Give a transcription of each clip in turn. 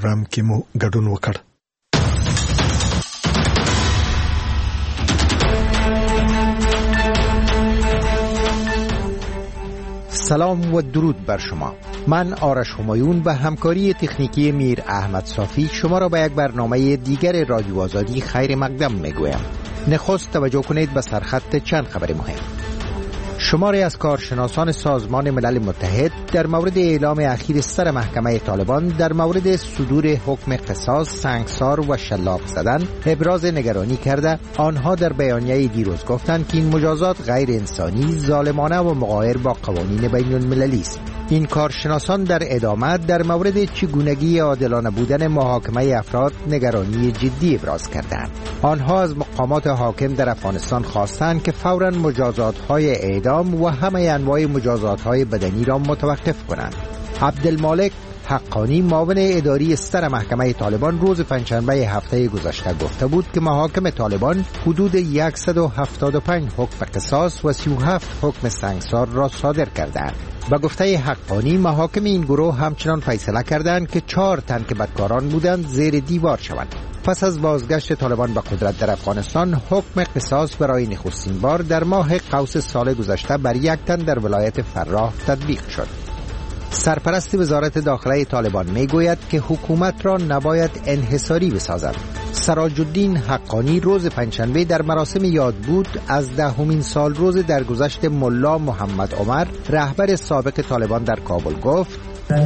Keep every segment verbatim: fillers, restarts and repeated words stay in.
پروګرام کې مو ګډون وکړ. سلام و درود بر شما. من آرش همایون به همکاری تکنیکی میر احمد صافی شما را به یک برنامه دیگر رادیو آزادی خیر مقدم میگویم. نخست توجه کنید به سرخط چند خبر مهم. شماری از کارشناسان سازمان ملل متحد در مورد اعلام اخیر سر محکمه طالبان در مورد صدور حکم قصاص، سنگسار و شلاق زدن ابراز نگرانی کرده. آنها در بیانیه دیروز گفتند که این مجازات غیر انسانی، ظالمانه و مغایر با قوانین بین المللی است. این کارشناسان در ادامه در مورد چگونگی عادلانه بودن محاکمه افراد نگرانی جدی ابراز کردند. آنها از مقامات حاکم در افغانستان خواستند که فوراً مجازات‌های اعدام و همه انواع مجازات‌های بدنی را متوقف کنند. عبدالمالک حقانی معاون اداری سر محکمه طالبان روز پنجشنبه هفته گذشته گفته بود که محاکم طالبان حدود صد و هفتاد و پنج حکم قصاص و سی و هفت حکم سنگسار را صادر کردند. با گفته حقانی محاکم این گروه همچنان فیصله کردند که چهار تن که بدکاران بودند زیر دیوار شوند. پس از بازگشت طالبان به قدرت در افغانستان، حکم قصاص برای نخستین بار در ماه قوس سال گذشته بر یک تن در ولایت فراه تطبیق شد. سرپرست وزارت داخله طالبان میگوید که حکومت را نباید انحصاری بسازد. سراج الدین حقانی روز پنجشنبه در مراسم یادبود از دهمین سال روز درگذشت ملا محمد عمر رهبر سابق طالبان در کابل گفت: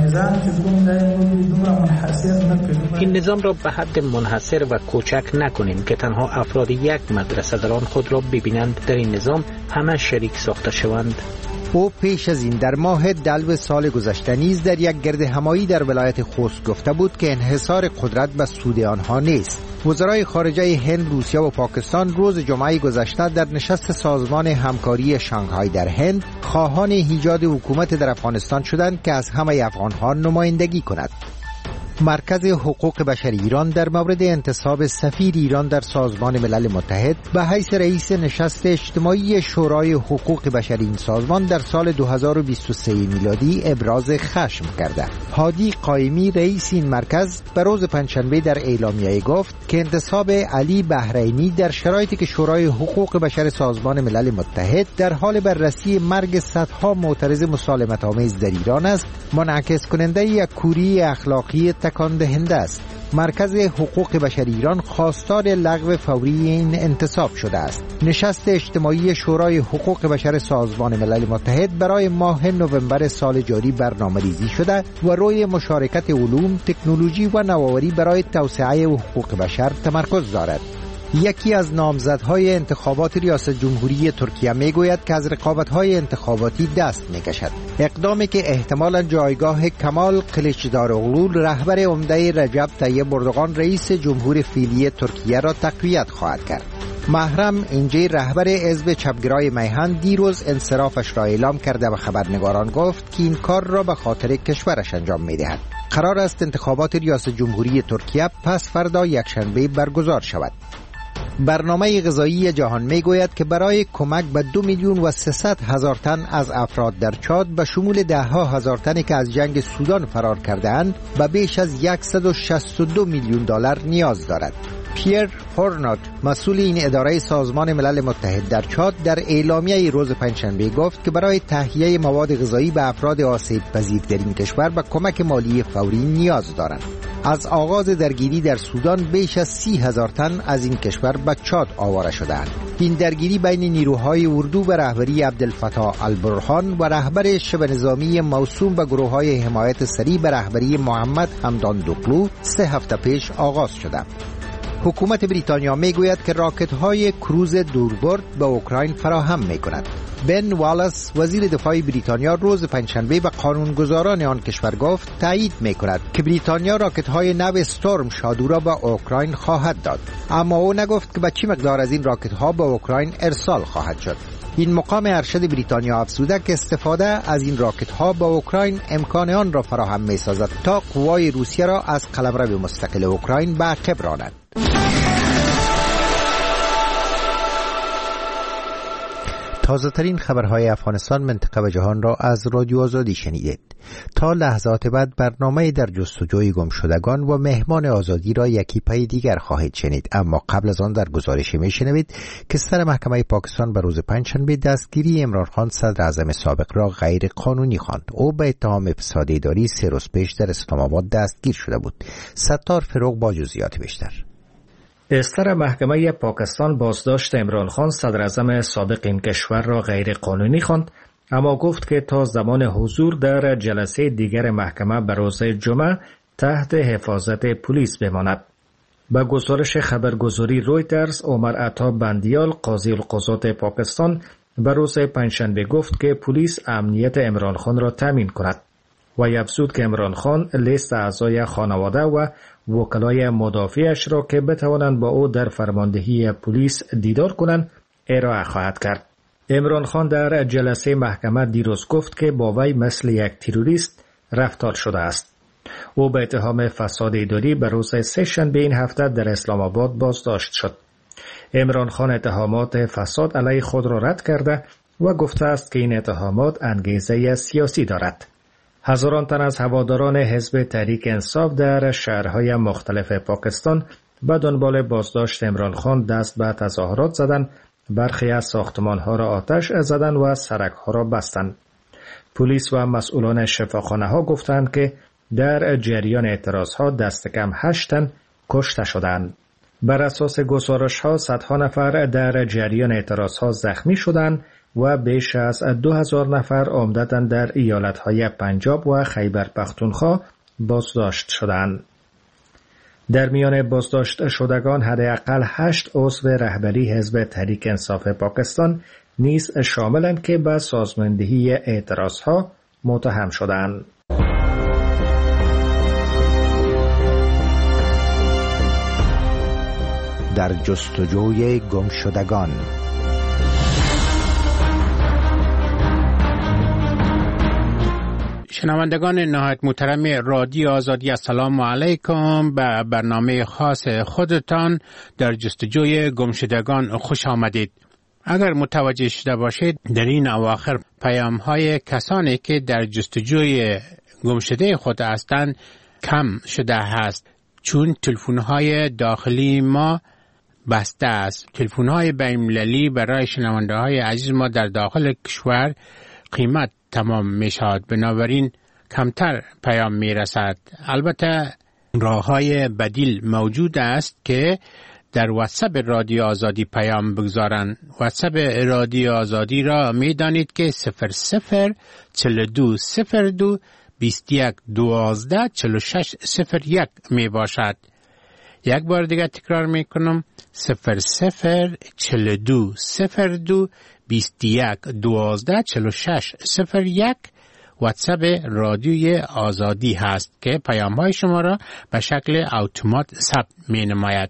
این نظام را به حد منحصر و کوچک نکنیم که تنها افراد یک مدرسه در آن خود را ببینند در این نظام همه شریک ساخته شوند. او پیش از این در ماه دلو سال گذشته نیز در یک گرد همایی در ولایت خوست گفته بود که انحصار قدرت به سود آنها نیست. وزرای خارجه هند، روسیه و پاکستان روز جمعه گذشته در نشست سازمان همکاری شانگهای در هند خواهان ایجاد حکومت در افغانستان شدند که از همه افغانها نمایندگی کند. مرکز حقوق بشر ایران در مورد انتصاب سفیر ایران در سازمان ملل متحد به حیث رئیس نشست اجتماعی شورای حقوق بشر این سازمان در سال دو هزار و بیست و سه میلادی ابراز خشم کرده. هادی قائمی رئیس این مرکز به روز پنجشنبه در اعلامیه گفت که انتصاب علی بحرینی در شرایطی که شورای حقوق بشر سازمان ملل متحد در حال بررسی مرگ صدها معترض مسالمت آمیز در ایران است، منعکس کننده یک کوری اخلاقی تکان دهنده است. مرکز حقوق بشر ایران خواستار لغو فوری این انتصاب شده است. نشست اجتماعی شورای حقوق بشر سازمان ملل متحد برای ماه نوامبر سال جاری برنامه‌ریزی شده و روی مشارکت علوم، تکنولوژی و نوآوری برای توسعه حقوق بشر تمرکز دارد. یکی از نامزدهای انتخابات ریاست جمهوری ترکیه میگوید که از رقابت‌های انتخاباتی دست میکشد. اقدامی که احتمالاً جایگاه کمال کلیچداروغلو رهبر عمده رجب طیب اردوغان رئیس جمهور فعلی ترکیه را تقویت خواهد کرد. محرم اینجی رهبر حزب چپگرای میهن دیروز انصرافش را اعلام کرده و خبرنگاران گفت که این کار را به خاطر کشورش انجام می‌دهد. قرار است انتخابات ریاست جمهوری ترکیه پس فردا یکشنبه برگزار شود. برنامه غذایی جهان میگوید که برای کمک به دو میلیون و سیصد هزار تن از افراد در چاد به شمول ده ها هزار تنی که از جنگ سودان فرار کرده‌اند به بیش از صد و شصت و دو میلیون دلار نیاز دارد. پیر هورنات مسئول این اداره سازمان ملل متحد در چاد در اعلامیه روز پنجشنبه گفت که برای تهیه مواد غذایی به افراد آسیب پذیر در این کشور به کمک مالی فوری نیاز دارند. از آغاز درگیری در سودان بیش از سی هزار تن از این کشور به چاد آواره شدند. این درگیری بین نیروهای اردو به رهبری عبدالفتاح البرهان و رهبر شبه نظامی موسوم به گروه‌های حمایت سریع به رهبری محمد حمدان دقلو سه هفته پیش آغاز شده. حکومت بریتانیا میگوید که راکت‌های کروز دوربرد به اوکراین فراهم می‌کند. بن والاس وزیر دفاع بریتانیا روز پنجشنبه به قانونگذاران آن کشور گفت تایید می‌کند که بریتانیا راکت‌های نو استورم شادو را به اوکراین خواهد داد، اما او نگفت که به چه مقدار از این راکت‌ها به اوکراین ارسال خواهد شد. این مقام ارشد بریتانیا افزوده که استفاده از این راکت‌ها به اوکراین امکان آن را فراهم می‌سازد تا قوای روسیه را از قلمرو مستقل اوکراین به عقب راند. تازه ترین خبرهای افغانستان، منطقه و جهان را از رادیو آزادی شنیدید. تا لحظات بعد برنامه در جستجوی گمشدگان و مهمان آزادی را یکی پای دیگر خواهید شنید، اما قبل از آن در گزارش میشنوید که سر محکمه پاکستان به روز پنجشنبه دستگیری عمران خان صدر اعظم سابق را غیر قانونی خواند. او به اتهام فساد اداری سه روز پیش در اسلام آباد دستگیر شده بود. ستار فروغ با جزئیات بیشتر. استر محکمه پاکستان بازداشت عمران خان صدر اعظم سابق این کشور را غیر قانونی خواند، اما گفت که تا زمان حضور در جلسه دیگر محکمه به روز جمعه تحت حفاظت پلیس بماند. به گزارش خبرگزاری رویترز، عمر عطا بندیال قاضی القضات پاکستان به روز پنجشنبه گفت که پلیس امنیت عمران خان را تامین کند و افزود که عمران خان لیست اعضای خانواده و وکلای مدافعش را که بتوانند با او در فرماندهی پلیس دیدار کنند ارائه خواهد کرد. عمران خان در جلسه محکمه دیروز گفت که با وی مثل یک تروریست رفتار شده است. او به اتهام فساد اداری به روز سه‌شنبه این هفته در اسلام آباد بازداشت شد. عمران خان اتهامات فساد علیه خود را رد کرده و گفته است که این اتهامات انگیزه سیاسی دارد. هزاران تن از هواداران حزب تحریک انصاف در شهرهای مختلف پاکستان به دنبال بازداشت عمران خان دست به تظاهرات زدند، برخی از ساختمان‌ها را آتش زدند و سرک‌ها را بستند. پلیس و مسئولان شفاخانه‌ها گفتند که در جریان اعتراض‌ها دست کم هشت تن کشته شدند. بر اساس گزارش‌ها صدها نفر در جریان اعتراض‌ها زخمی شدند و بیش از دو هزار نفر عمدتاً در ایالت‌های پنجاب و خیبر پختونخوا بازداشت شدند. در میان بازداشت شدگان حداقل هشت عضو رهبری حزب تحریک انصاف پاکستان نیز شاملند که به سازماندهی اعتراضها متهم شدند. در جستجوی گمشدگان. شنوندگان نهایت محترم رادیو آزادی، السلام علیکم. به برنامه خاص خودتان در جستجوی گمشدگان خوش آمدید. اگر متوجه شده باشید در این اواخر پیام های کسانی که در جستجوی گمشده خود هستند کم شده است، چون تلفن های داخلی ما بسته است. تلفن های بین‌المللی برای شنونده های عزیز ما در داخل کشور قیمت تمام می شود، بنابراین کمتر پیام می رسد. البته راه های بدیل موجود است که در واتساپ رادیو آزادی پیام بگذارند. واتساپ رادیو آزادی را می دانید که صفر صفر چهل و دو صفر دو بیست و یک دوازده چهل و شش صفر یک می باشد. یک بار دیگر تکرار می کنم، صفر صفر چهل و دو صفر دو بیست و یک دوازده چهل و شش صفر یک واتساپ رادیوی آزادی هست که پیام های شما را به شکل اتومات ثبت می نماید.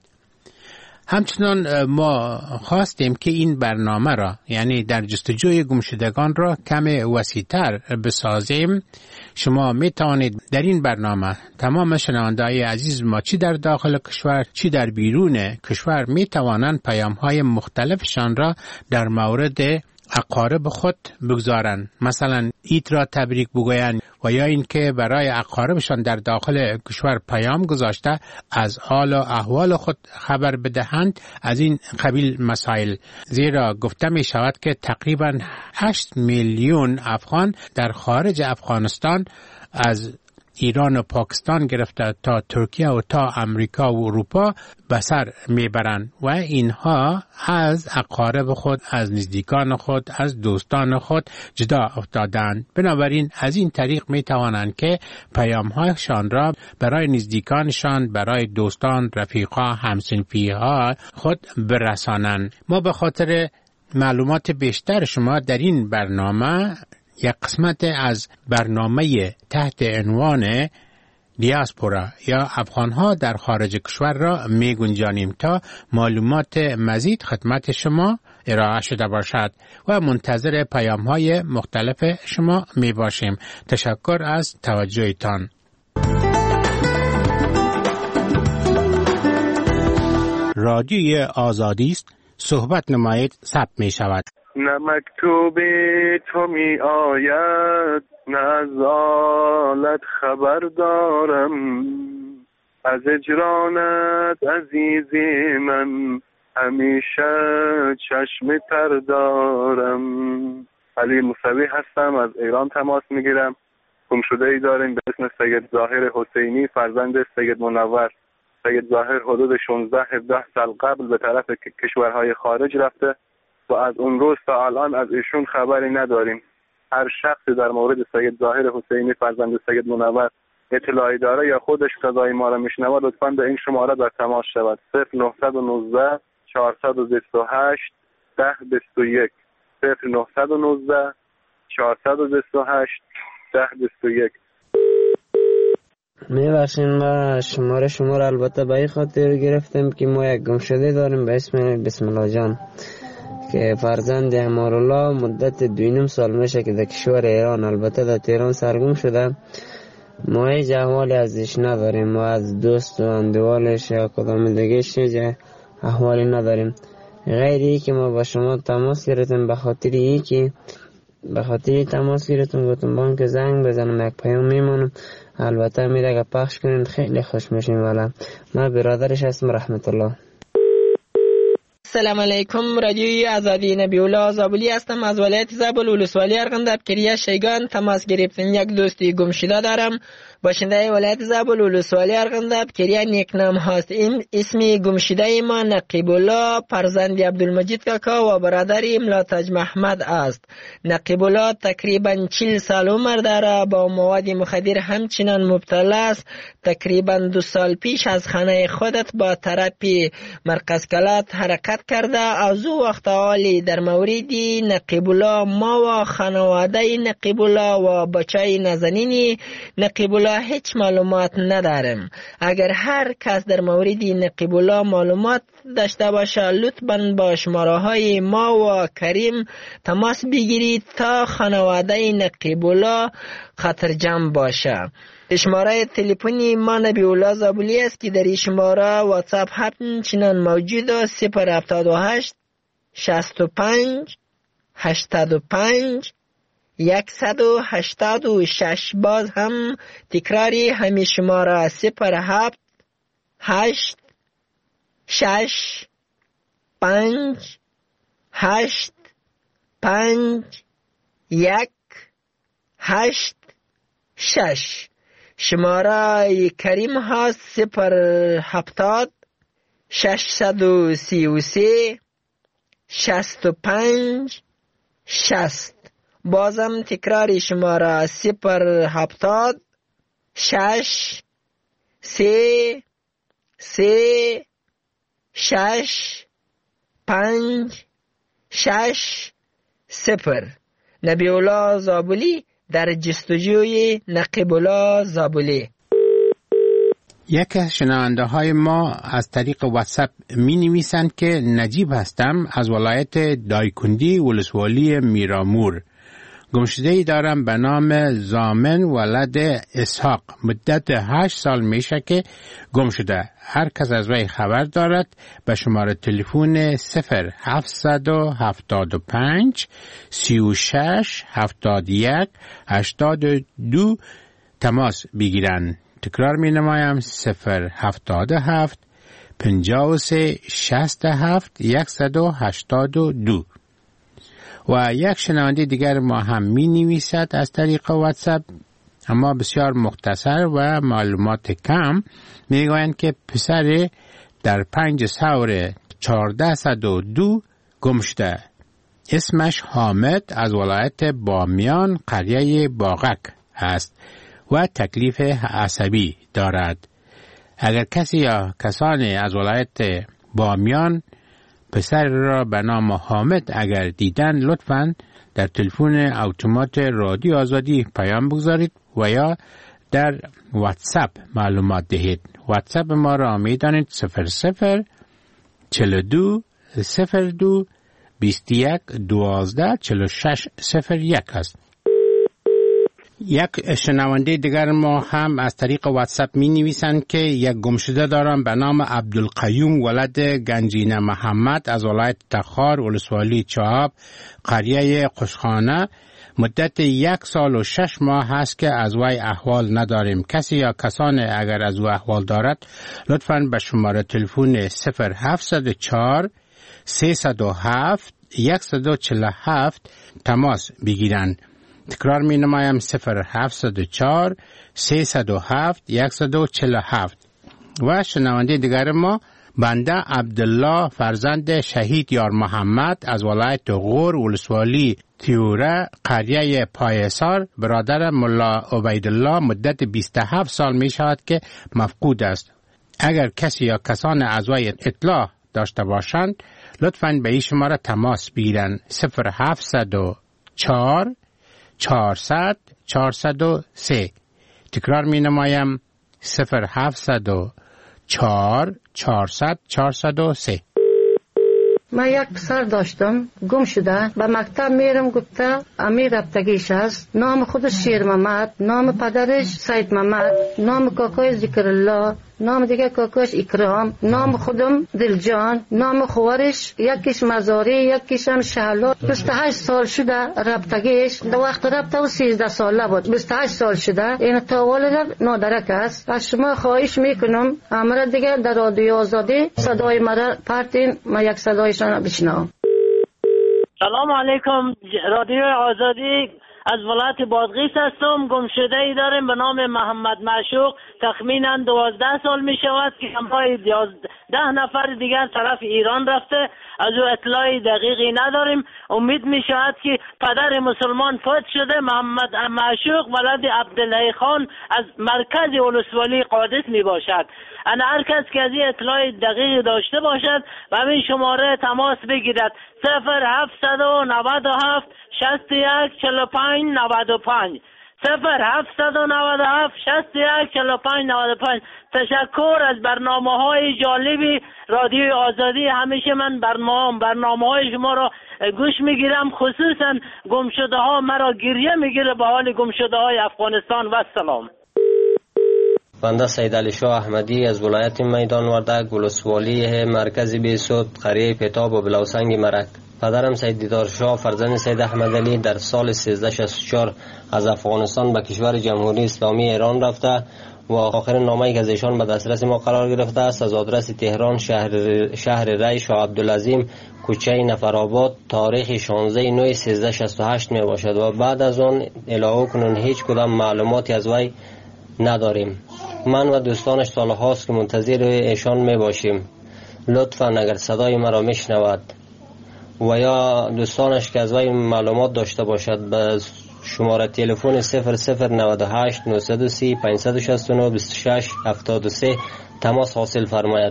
همچنان ما خواستیم که این برنامه را، یعنی در جستجوی گمشدگان را کم وسیع‌تر بسازیم. شما می توانید در این برنامه تمام شنونده‌های عزیز ما چی در داخل کشور چی در بیرون کشور می توانند پیام های مختلفشان را در مورد اقارب خود بگذارند. مثلا عید را تبریک بگویند و یا اینکه برای اقاربشان در داخل کشور پیام گذاشته از حال و احوال خود خبر بدهند. از این قبیل مسائل، زیرا گفته می شود که تقریبا هشت میلیون افغان در خارج افغانستان از ایران و پاکستان گرفته تا ترکیه و تا امریکا و اروپا به سر میبرند و اینها از اقارب خود، از نزدیکان خود، از دوستان خود جدا افتادند. بنابراین از این طریق میتوانند که پیام‌هایشان را برای نزدیکانشان، برای دوستان، رفیقا، همسنفی‌ها خود برسانند. ما به خاطر معلومات بیشتر شما در این برنامه یک قسمت از برنامه تحت عنوان دیاسپورا یا افغانها در خارج کشور را می گنجانیم تا معلومات مزید خدمت شما ارائه شده باشد و منتظر پیام های مختلف شما می باشیم. تشکر از توجهتان. رادیوی آزادی است، صحبت نمایید ثبت می شود. نه مکتوب تو می آید نه از آلت خبر دارم، از اجرانت عزیزی من همیشه چشم تر دارم. علی موسوی هستم، از ایران تماس میگیرم. گمشده ای داریم به اسم سید ظاهر حسینی فرزند سید منور. سید ظاهر حدود شانزده هفده سال قبل به طرف کشورهای خارج رفته و از اون روز تا الان از ایشون خبری نداریم. هر شخصی در مورد سید ظاهر حسینی فرزند سید منور اطلاعی داره یا خودش صدای ما را میشنوه لطفاً به این شماره در تماس شود. صفر نه یک نه چهارصد و بیست و هشت ده بیست و یک صفر نه یک نه چهارصد و بیست و هشت ده بیست و یک. میبخشین ما شماره شما را البته به این خاطر گرفتم که ما یک گمشده داریم به اسم بسم الله جان که فرزند امارالله مدت دوینم سال میشه که در کشور ایران، البته در تهران سرگم شده. ما هیچ احوالی ازش نداریم، ما از دوست و اندوالش یا کدام دیگهش هیچ احوالی نداریم غیر ای که ما با شما تماس گرفتیم. به خاطر ای که به خاطر تماس گرفتیم گفتم بانک زنگ بزنم یک پیام میمونم، البته میره اگه پخش کنین خیلی خوش میشیم. ولی من برادرش هستم رحمت الله. سلام علیکم، رادیوی آزادی نبی الله زابلی هستم از ولایت زابل ولسوالی ارغنداب کریه شیگان تماس گرفتم. یک دوستی گمشده دارم باشنده ولایت زابل ولسوالی ارغنداب کریه نیکنام هاست. این اسمی گمشده ما نقیب الله فرزند عبدالمجید کاکا و برادر ملاتج محمد است. نقیب الله تقریبا چهل سال عمر داره، با مواد مخدر همچنان مبتلا است. تقریبا دو سال پیش از خانه خودت با تراپی مرکز کلات حرکت کرده. از او وقت حالی در موردی نقیب الله ما و خانواده نقیب الله و بچه نازنین نقیب الله هیچ معلومات ندارم. اگر هر کس در مورد نقیب الله معلومات داشته باشه لطفاً با شماره های ما و کریم تماس بگیرید تا خانواده نقیب الله خطرجم باشه. شماره تلفنی ما نبی الله زابلی است که در این شماره واتساپ همچنان موجود است. صفر هفتاد و هشت شصت و پنج هشتاد و پنج یکصد و هشتاد و شش. باز هم تکراری همین شماره صفر هفت هشت شش پنج هشت پنج یک هشت شش. شماره کریم هست صفر هفتاد ششصد و سی و سه شصت و پنج شصت. بازم تکراری شماره صفر هفتاد شش سه سه شش پنج شش صفر. نبی الله زابلی در جستجوی نقیب الله زابلی. یکی از شنونده های ما از طریق واتساپ می نویسند که نجیب هستم از ولایت دایکندی ولسوالی میرامور. گمشده‌ای دارم به نام زامن ولد اسحاق. مدت هشت سال میشه که گم شده. هر کس از وی خبر دارد به شماره تلفن صفر هفتصد و هفتاد و پنج سی و شش هفتاد و یک هشتاد و دو تماس بگیرند. تکرار می نمایم صفر هفتاد و هفت پنجاه و سه شصت و هفت یکصد و هشتاد و دو. و یک شنونده دیگر ما هم می نویسد از طریق واتساپ اما بسیار مختصر و معلومات کم. می گویند که پسر در پنج سور چهارده صد و دو گم شده. اسمش حامد از ولایت بامیان قریه باغک است و تکلیف عصبی دارد. اگر کسی یا کسانی از ولایت بامیان پسر را به نام حامد اگر دیدن لطفاً در تلفن اتومات رادیو آزادی پیام بگذارید و یا در واتساپ معلومات دهید. واتساپ ما را می دانید صفر صفر چهل و دو صفر دو بیست و یک دوازده چهل و شش صفر یک است. یک شنونده دیگر ما هم از طریق واتساپ می نویسند که یک گمشده دارم به نام عبدالقیوم ولد گنجینه محمد از ولایت تخار ولسوالی چهاب قریه قشخانه. مدت یک سال و شش ماه هست که از وی احوال نداریم. کسی یا کسان اگر از او احوال دارد لطفاً به شماره تلفن صفر هفت چهار سیصد و هفت صد و چهل و هفت تماس بگیرند. تکرار می نمایم صفر هفت چهار سیصد و هفت صد و چهل و هفت. و شنونده دیگر ما بنده عبدالله فرزند شهید یار محمد از ولایت غور ولسوالی تیوره قریه پایسار برادر ملا عبیدالله مدت بیست و هفت سال می شود که مفقود است. اگر کسی یا کسان از وی اطلاع داشته باشند لطفاً به این شماره تماس بگیرند. صفر هفت چهار چهارصد چهارصد و سه. تکرار می نمایم صفر هفت چهار چهارصد چهارصد و سه. من یک پسر داشتم گم شده، به مکتب میرم گفته امیر رفتگیش است. نام خودش شیر محمد، نام پدرش سید محمد، نام کاکای ذکر الله، نام دیگه کاکاش اکرام، نام خودم دلجان، نام خوارش یکیش مزاری یکیش هم شهلا. بیست و هشت سال شده رفتگیش. در وقت رفته و سیزده ساله بود. بیست و هشت سال شده. این تا والد نادرک است. از شما خواهش میکنم امر دیگه در رادیو آزادی صدای مرا پرتین، ما یک صدایشان بشنوم. سلام علیکم. رادیو آزادی از ولایت بادغیس هستم. گمشده ای داریم به نام محمد معشوق. تخمینا دوازده سال می شود که همراه ده نفر دیگر طرف ایران رفته. از او اطلاعی دقیقی نداریم. امید می شود که پدر مسلمان فوت شده. محمد معشوق ولد عبدالله خان از مرکز ولسوالی قادس می باشد. انا هر کس که از این اطلاع دقیق داشته باشد و همین شماره تماس بگیرد. صفر هفت نود و هفت شصت و یک چهل و پنج نود و پنج. صفر هفت نود و هفت شصت و یک چهل و پنج نود و پنج. تشکر از برنامه های جالبی رادیو آزادی. همیشه من برنامه برنامه های شما را گوش میگیرم، خصوصا گمشده ها مرا گریه میگیره به حال گمشده های افغانستان. و سلام. بنده سید علی شاه احمدی از ولایت میدان وردک ولسوالی مرکز بیسود قریه پتاب و بلوسنگ مرک. پدرم سید دیدار شاه فرزند سید احمد علی در سال سیزده شصت و چهار از افغانستان به کشور جمهوری اسلامی ایران رفته و آخرین نامه‌ای که از ایشان به دسترس ما قرار گرفته است از آدرس تهران شهر شهر ری شاه عبدالعظیم کوچه نفرآباد تاریخ شانزده نوامبر سیزده شصت و هشت می باشد و بعد از آن الهو کنون هیچ کدام معلوماتی از وی نداریم. من و دوستانش سالهاست که منتظر ایشان می باشیم. لطفاً اگر صدای مرا میشنود و یا دوستانش که از وی معلومات داشته باشد به شماره تلفن صفر صفر نود و هشت نهصد و سی پانصد و شصت و نه بیست و شش هفتاد و سه تماس حاصل فرماید.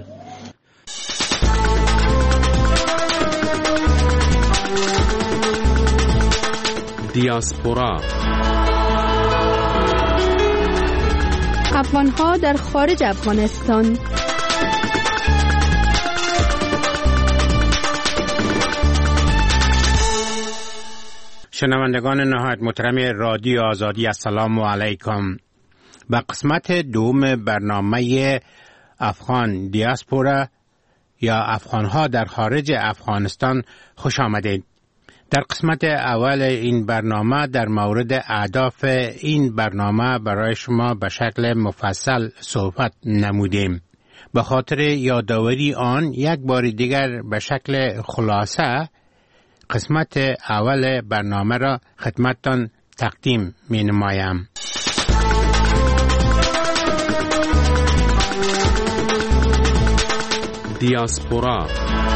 دیاسپورا افغان‌ها در خارج افغانستان. شنوندگان نهایت محترم رادیو آزادی السلام علیکم. به قسمت دوم برنامه افغان دیاسپورا یا افغان‌ها در خارج افغانستان خوش آمدید. در قسمت اول این برنامه در مورد اهداف این برنامه برای شما به شکل مفصل صحبت نمودیم. به خاطر یادآوری آن یک بار دیگر به شکل خلاصه قسمت اول برنامه را خدمتتان تقدیم می نمایم. دیاسپورا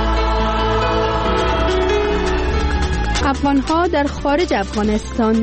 افغان‌ها در خارج افغانستان.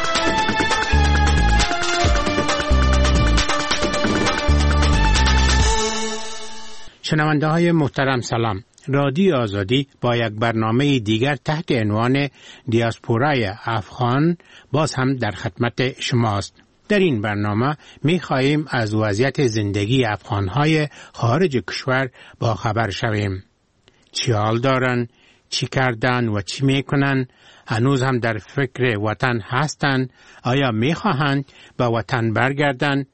شنونده های محترم سلام. رادیو آزادی با یک برنامه دیگر تحت عنوان دیاسپورای افغان باز هم در خدمت شماست. در این برنامه می خواهیم از وضعیت زندگی افغانهای خارج کشور با خبر شویم. چی حال دارن؟ چی کردن و چی میکنن؟ هنوز هم در فکر وطن هستند؟ آیا میخواهند به وطن برگردن؟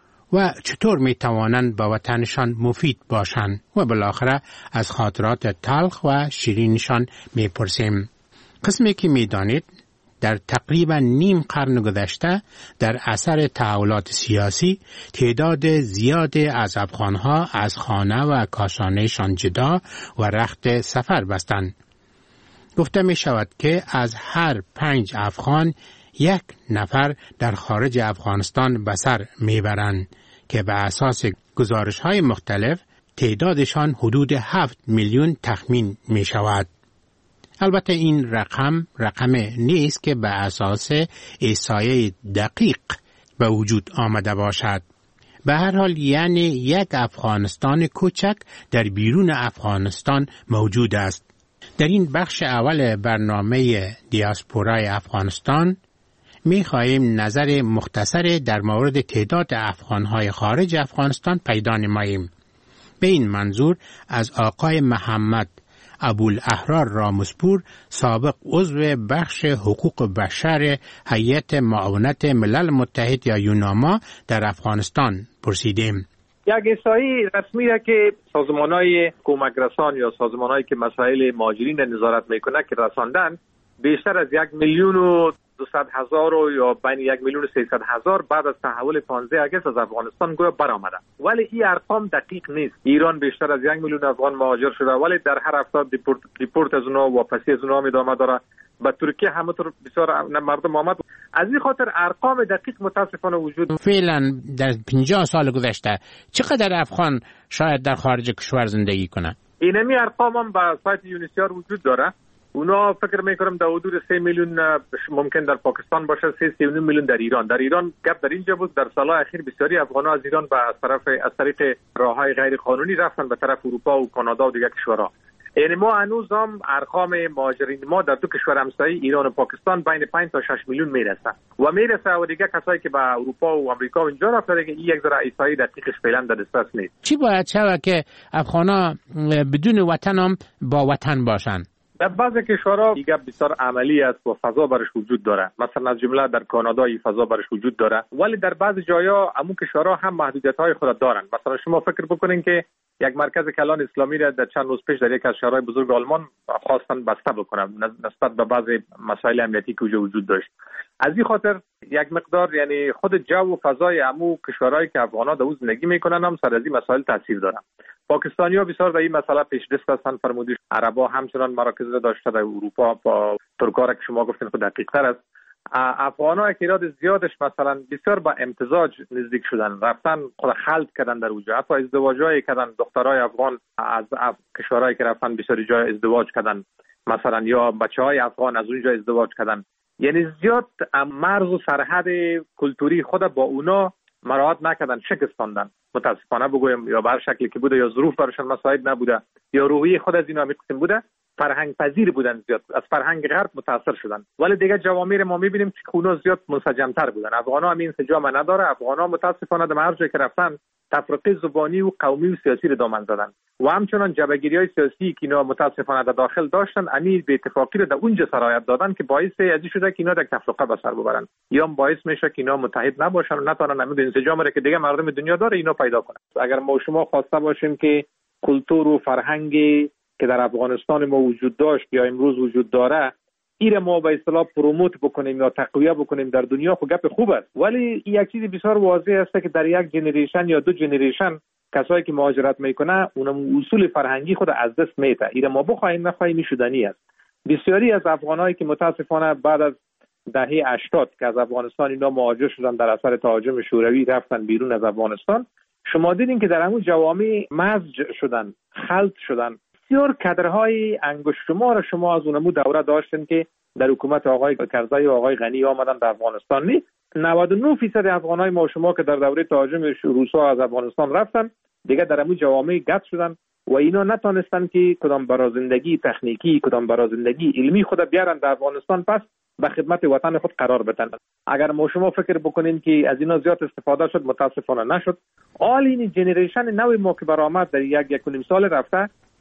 و چطور میتوانند به وطنشان مفید باشند؟ و بالاخره از خاطرات تلخ و شیرینشان میپرسیم. قسمی که میدانید در تقریبا نیم قرن گذشته در اثر تحولات سیاسی تعداد زیادی از افغانها از خانه و کاشانهشان جدا و رخت سفر بستند. گفته می شود که از هر پنج افغان یک نفر در خارج افغانستان به سر می برند که به اساس گزارش های مختلف تعدادشان حدود هفت میلیون تخمین می شود. البته این رقم رقم نیست که به اساس احصایه دقیق به وجود آمده باشد. به هر حال یعنی یک افغانستان کوچک در بیرون افغانستان موجود است. در این بخش اول برنامه دیاسپورای افغانستان می خواهیم نظر مختصر در مورد تعداد افغانهای خارج افغانستان پیدا نماییم. به این منظور از آقای محمد ابوالاحرار رامسپور، سابق عضو بخش حقوق بشر هیئت معاونت ملل متحد یا یوناما در افغانستان پرسیدیم. یک احصایی رسمی است که سازمان‌های کمک رسان یا سازمان‌هایی که مسائل مهاجرین نظارت میکنه که رساندن بیشتر از یک میلیون و دویست هزار یا بین یک میلیون و سیصد هزار بعد از تحول پانزده آگوست از افغانستان گویا برآمده. ولی این ارقام دقیق نیست. ایران بیشتر از یک میلیون افغان مهاجر شده ولی در هر هفته دیپورت دیپورت از اونها واپسی از اونها ادامه داره. به ترکیه همونطور بسیار مردم آمد. از این خاطر ارقام دقیق متاسفانه وجود. فعلا در پنجاه سال گذشته چقدر افغان شاید در خارج کشور زندگی کنند؟ اینمی ارقام هم به سایت یونیسیار وجود داره. اونا فکر میکنم در حدود سه میلیون ممکن در پاکستان باشه، سه سی و نیم میلیون در ایران. در ایران گپ در اینجا بود در سالهای اخیر بسیاری افغان‌ها از ایران به طرف از طریق راههای غیر قانونی رفتن به طرف اروپا و کانادا و دیگر کشورها. یعنی ما هنوز هم ارقام مهاجرین ما در دو کشور همسایه ایران و پاکستان بین پنج تا شش میلیون میرسه و میرسه و دیگه کسایی که به اروپا و آمریکا و اینجا رفتن دیگه این یک ذره احصایی دقیقش فعلا در دسترس نیست. چی باید شود که افغانا بدون وطن هم با وطن باشن؟ در بعضی کشورها دیگه بسیار عملی است و فضا برش وجود داره. مثلا از جمله در کانادا این فضا برش وجود داره، ولی در بعضی جاها همون کشورها هم محدودیت‌های خود دارن. مثلا شما فکر بکنین که یک مرکز کلان اسلامی را در چند روز پیش در یک از شهرهای بزرگ آلمان خواستن بسته بکنن نسبت به بعضی مسائل امنیتی که وجود داشت. از این خاطر یک مقدار یعنی خود جو و فضای عمو کشورهایی که افغان‌ها در اون زندگی میکنن هم سر از این مسائل تاثیر دارن. پاکستانی‌ها بسیار در این مسئله پیش‌دست هستند. فرمودید عرب‌ها همچنان مراکز داشته در اروپا با ترک‌ها که شما گفتین خود دقیق‌تر است. افغان‌ها تعداد زیادش مثلا بسیار با امتزاج نزدیک شدن، رفتن خود خلط کردن در اونجا، حتی ازدواج‌های کردن. دخترای افغان از کشورهایی که رفتن بسیاری جای ازدواج کردن، مثلا یا بچه‌های افغان از اونجا ازدواج کردن. یعنی زیاد مرز و سرحد کلتوری خود با اونا مراعات نکردن، شکستاندن. متاسفانه بگویم یا به هر شکلی که بوده یا ظروف براشون مساعد نبوده یا روحیه خود از اینا میقسم بوده، فرهنگ پذیر بودن، زیاد از فرهنگ غرب متاثر شدن. ولی دیگه جوامع ما میبینیم که اونا زیاد منسجم‌تر بودن. افغان‌ها هم این انسجام نداره. افغان‌ها متاسفانه در هر جایی که رفتن تفرقه زبانی و قومی و سیاسی رو دامن زدن و همچنان جبهه‌گیری‌های سیاسی که اینا متاسفانه در داخل داشتن امیر به اتفاقی رو در اونجا سرایت دادن که باعث ازی شده که اینا در تفرقه به سر ببرن یا باعث میشه که اینا متحد نباشن و نتونن همین انسجام رو که دیگه مردم دنیا داره اینا پیدا کنن. اگر ما شما خواسته باشیم که کلتور و فرهنگی که در افغانستان ما وجود داشت یا امروز وجود داره ایره ما به اصطلاح پروموت بکنیم یا تقویه بکنیم در دنیا، خب گپ خوب است. ولی یک چیز بسیار واضح است که در یک جنریشن یا دو جنریشن کسایی که مهاجرت میکنه اونم اصول فرهنگی خود از دست میده. ایره ما بخوایم نخواهیم شدنی است. بسیاری از افغانایی که متاسفانه بعد از دهه هشتاد که از افغانستان اینا مهاجر شدن در اثر تهاجم شوروی رفتن بیرون از افغانستان، شما دیدین که در همون جوامع مزج شدن، خلط شدن. بسیار کادرهای انگشت شمار شما از اونمو دوره داشتن که در حکومت آقای کرزی و آقای غنی آمدن در افغانستان. نی نود و نه درصد افغانای ما شما که در دوره تهاجم روسا از افغانستان رفتن دیگه در همون جوامع گت شدن و اینا نتونستن که کدام برای زندگی تکنیکی کدام برای زندگی علمی خود بیارن در افغانستان پس به خدمت وطن خود قرار بدن. اگر ما شما فکر بکنین که از اینا زیاد استفاده شد متاسفانه نشد. آل این جنریشن نوی ما که برآمد در یک یک و نیم سال رفته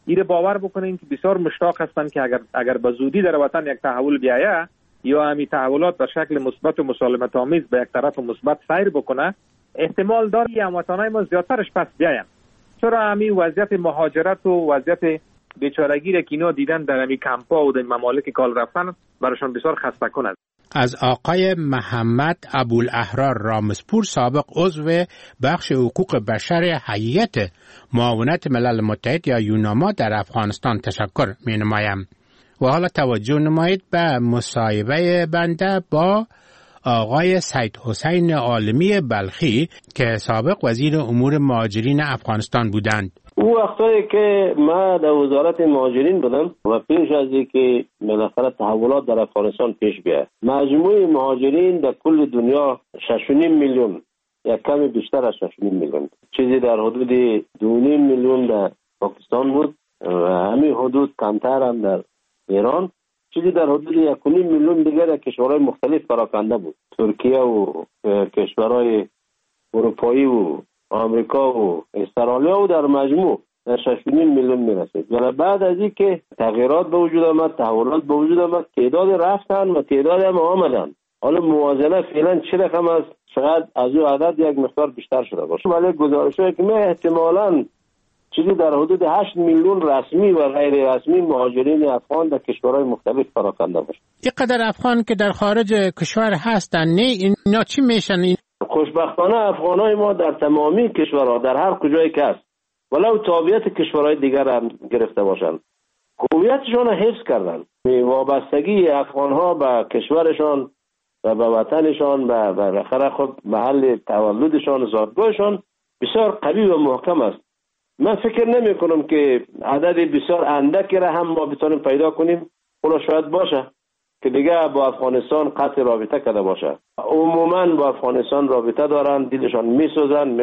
این باور بکنین که بسیار مشتاق هستند که اگر اگر به زودی در وطن یک تحول بیاید یا همین تحولات به شکل مثبت و مسالمت آمیز به یک طرف مثبت سیر بکنه، احتمال داری هموطنای ما زیادترش پس بیاین. چرا همین وضعیت مهاجرت و وضعیت بیچارگی را که اینا دیدن در همین کمپا و در ممالک کال رفتن براشون بسیار خسته کنند. از آقای محمد ابوالاحرار رامسپور، سابق عضو بخش حقوق بشر هیئت معاونت ملل متحد یا یوناما در افغانستان تشکر می نمایم. و حالا توجه نمایید به مصاحبه بنده با آقای سید حسین عالمی بلخی که سابق وزیر امور مهاجرین افغانستان بودند. او وقتایی که ما در وزارت مهاجرین بودم و پیش از اینکه بالاخره تحولات در افغانستان پیش بیاد، مجموع مهاجرین در کل دنیا شش و نیم میلیون، یک کمی بیشتر از شش و نیم میلیون، چیزی در حدود دو و نیم میلیون در پاکستان بود و همین حدود کمتر هم در ایران، چیزی در حدود یک و نیم میلیون دیگر در کشورهای مختلف پراکنده بود، ترکیه و کشورهای اروپایی و آمریکا و استرالیا و در مجموع در شش و نیم میلیون میرسید. ولی بعد از این که تغییرات به وجود آمد، تحولات به وجود آمد، تعداد رفتن و تعداد هم آمدن. حالا موازنه فعلا چه رقم است؟ شاید از او عدد یک مقدار بیشتر شده باشه، ولی گزارش‌هایی که ما احتمالاً چیزی در حدود هشت میلیون رسمی و غیر رسمی مهاجرین افغان در کشورهای مختلف پراکنده باشه. اینقدر افغان که در خارج کشور هستن، نه اینا چی میشن؟ این خوشبختانه افغانای ما در تمامی کشورها در هر کجایی که هست، ولو تابعیت کشورهای دیگر هم گرفته باشند، هویتشان را حفظ کردن. وابستگی افغانها به کشورشان و به وطنشان و بالاخره خود محل تولدشان، زادگاهشان بسیار قوی و محکم است. من فکر نمی کنم که عدد بسیار اندکی را هم ما بتونیم پیدا کنیم. اونا شاید باشه که دیگه با افغانستان قطع رابطه کرده باشه. عموما با افغانستان رابطه دارن، دلشان میسوزن،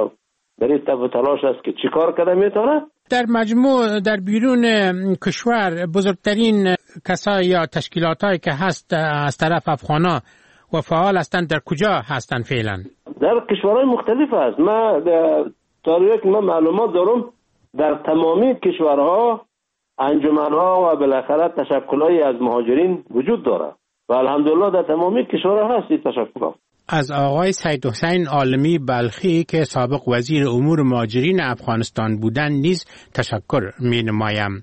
در این طب تلاش است که چیکار کرده میتونه. در مجموع در بیرون کشور بزرگترین کسایی یا تشکیلاتایی که هست از طرف افغانا و فعال هستند در کجا هستند فعلا؟ در کشورهای مختلف است. ما طوری که من معلومات دارم در تمامی کشورها انجمنها و بالاخره تشکل‌های از مهاجرین وجود داره و الحمدلله در تمامی کشورها هست این تشکل‌ها. از آقای سید حسین عالمی بلخی که سابق وزیر امور مهاجرین افغانستان بودند نیز تشکر می نمایم.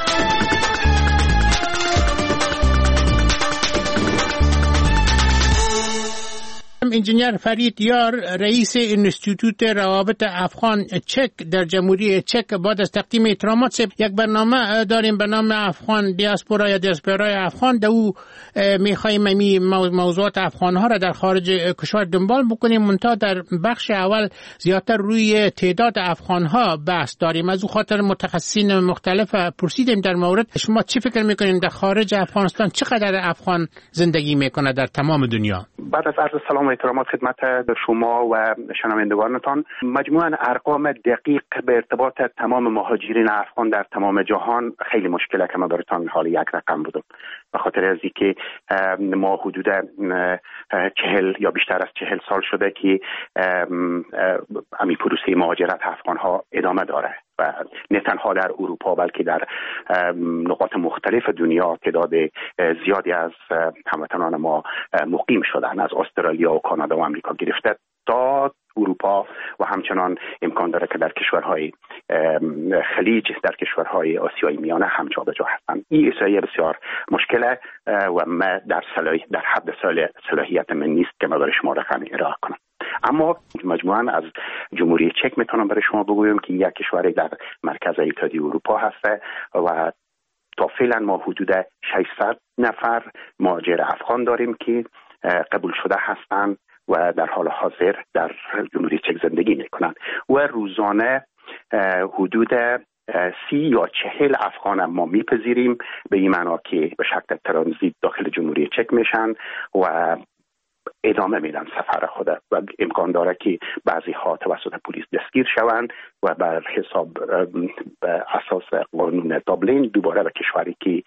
انجینیر فرید یار، رئیس انستیتوت روابط افغان چک در جمهوری چک، بعد از تقدیم احترامات یک برنامه داریم به نام افغان دیاسپورا یا دیاسپورای افغان. در او میخواییم می موضوعات افغان ها را در خارج کشور دنبال بکنیم، منتها در بخش اول زیادتر روی تعداد افغان ها بحث داریم. از او خاطر متخصصین مختلف پرسیدیم در مورد شما چی فکر میکنین در خارج افغانستان چقدر افغان زندگی میکنه در تمام دنیا؟ بعد از عرض سلام و احترامات خدمت شما و شنوندگانتان، مجموعاً ارقام دقیق به ارتباط تمام مهاجرین افغان در تمام جهان خیلی مشکله که من براتون حال یک رقم بودم، به خاطر از اینکه ما حدود چهل یا بیشتر از چهل سال شده که امی پروسه مهاجرت افغان ها ادامه داره و نه تنها در اروپا بلکه در نقاط مختلف دنیا تعداد زیادی از هموطنان ما مقیم شدن، از استرالیا و کانادا و آمریکا گرفته تا اروپا و همچنان امکان داره که در کشورهای خلیج، در کشورهای آسیای میانه هم جابجا هستند. این احصایه بسیار مشکله و ما در صلاح در حد صلاحیت من نیست که ما برای شما رقم ارائه کنم. اما مجموعاً از جمهوری چک میتونم برای شما بگویم که یک کشور در مرکز اتحادیه اروپا هست و تا فعلا ما حدود ششصد نفر مهاجر افغان داریم که قبول شده هستند و در حال حاضر در جمهوری چک زندگی میکنند و روزانه حدود سی یا چهل افغان ما میپذیریم، به این معنا که به شکل ترانزیت داخل جمهوری چک میشن و ادامه میدن سفر خود و امکان داره که بعضی ها توسط پلیس دستگیر شوند و بر حساب به اساس قانون دابلین دوباره به کشوری که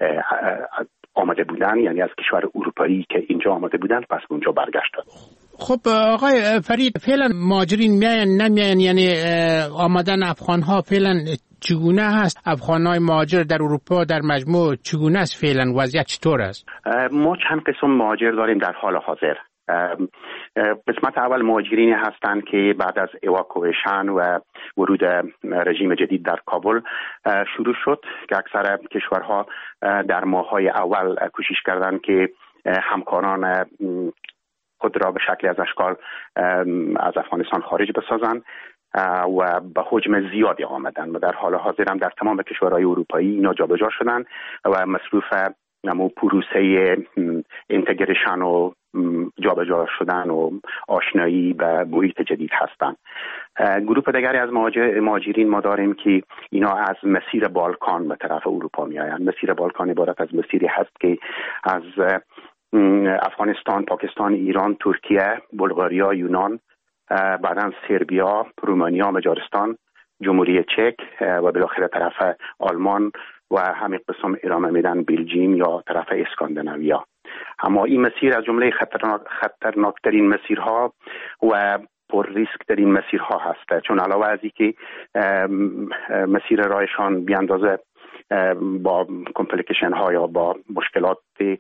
آمده بودن، یعنی از کشور اروپایی که اینجا آمده بودن، پس اونجا برگشتن. خب آقای فرید، فعلا مهاجرین میاین نمیاین، یعنی آمدن افغان ها فعلا چگونه هست؟ افغانای مهاجر در اروپا در مجموع چگونه است فعلا؟ وضعیت چطور است؟ ما چند قسم مهاجر داریم در حال حاضر. قسمت اول مهاجرینی هستند که بعد از اواکویشن و ورود رژیم جدید در کابل شروع شد که اکثر کشورها در ماه‌های اول کوشش کردند که همکاران خود را به شکل از اشکال از افغانستان خارج بسازند و به حجم زیادی آمدن و در حال حاضر هم در تمام کشورهای اروپایی اینا جابجا شدن و مصروف نمو پروسه اینتگریشن و جابجا شدن و آشنایی به محیط جدید هستند. گروه دیگری از مهاجرین ما داریم که اینا از مسیر بالکان به طرف اروپا می آیند. مسیر بالکان عبارت از مسیری هست که از افغانستان، پاکستان، ایران، ترکیه، بلغاریا، یونان، بعداً سربیا، رومانیا، مجارستان، جمهوری چک و بالاخره طرف آلمان و همین قسم ادامه میدن بلژیم یا طرف اسکاندیناویا. اما این مسیر از جمله خطرناک خطرناکترین مسیرها و پر ریسک ترین مسیرها هست، چون علاوه از اینکه مسیر راهشان بی اندازه با کمپلیکیشن ها یا با مشکلات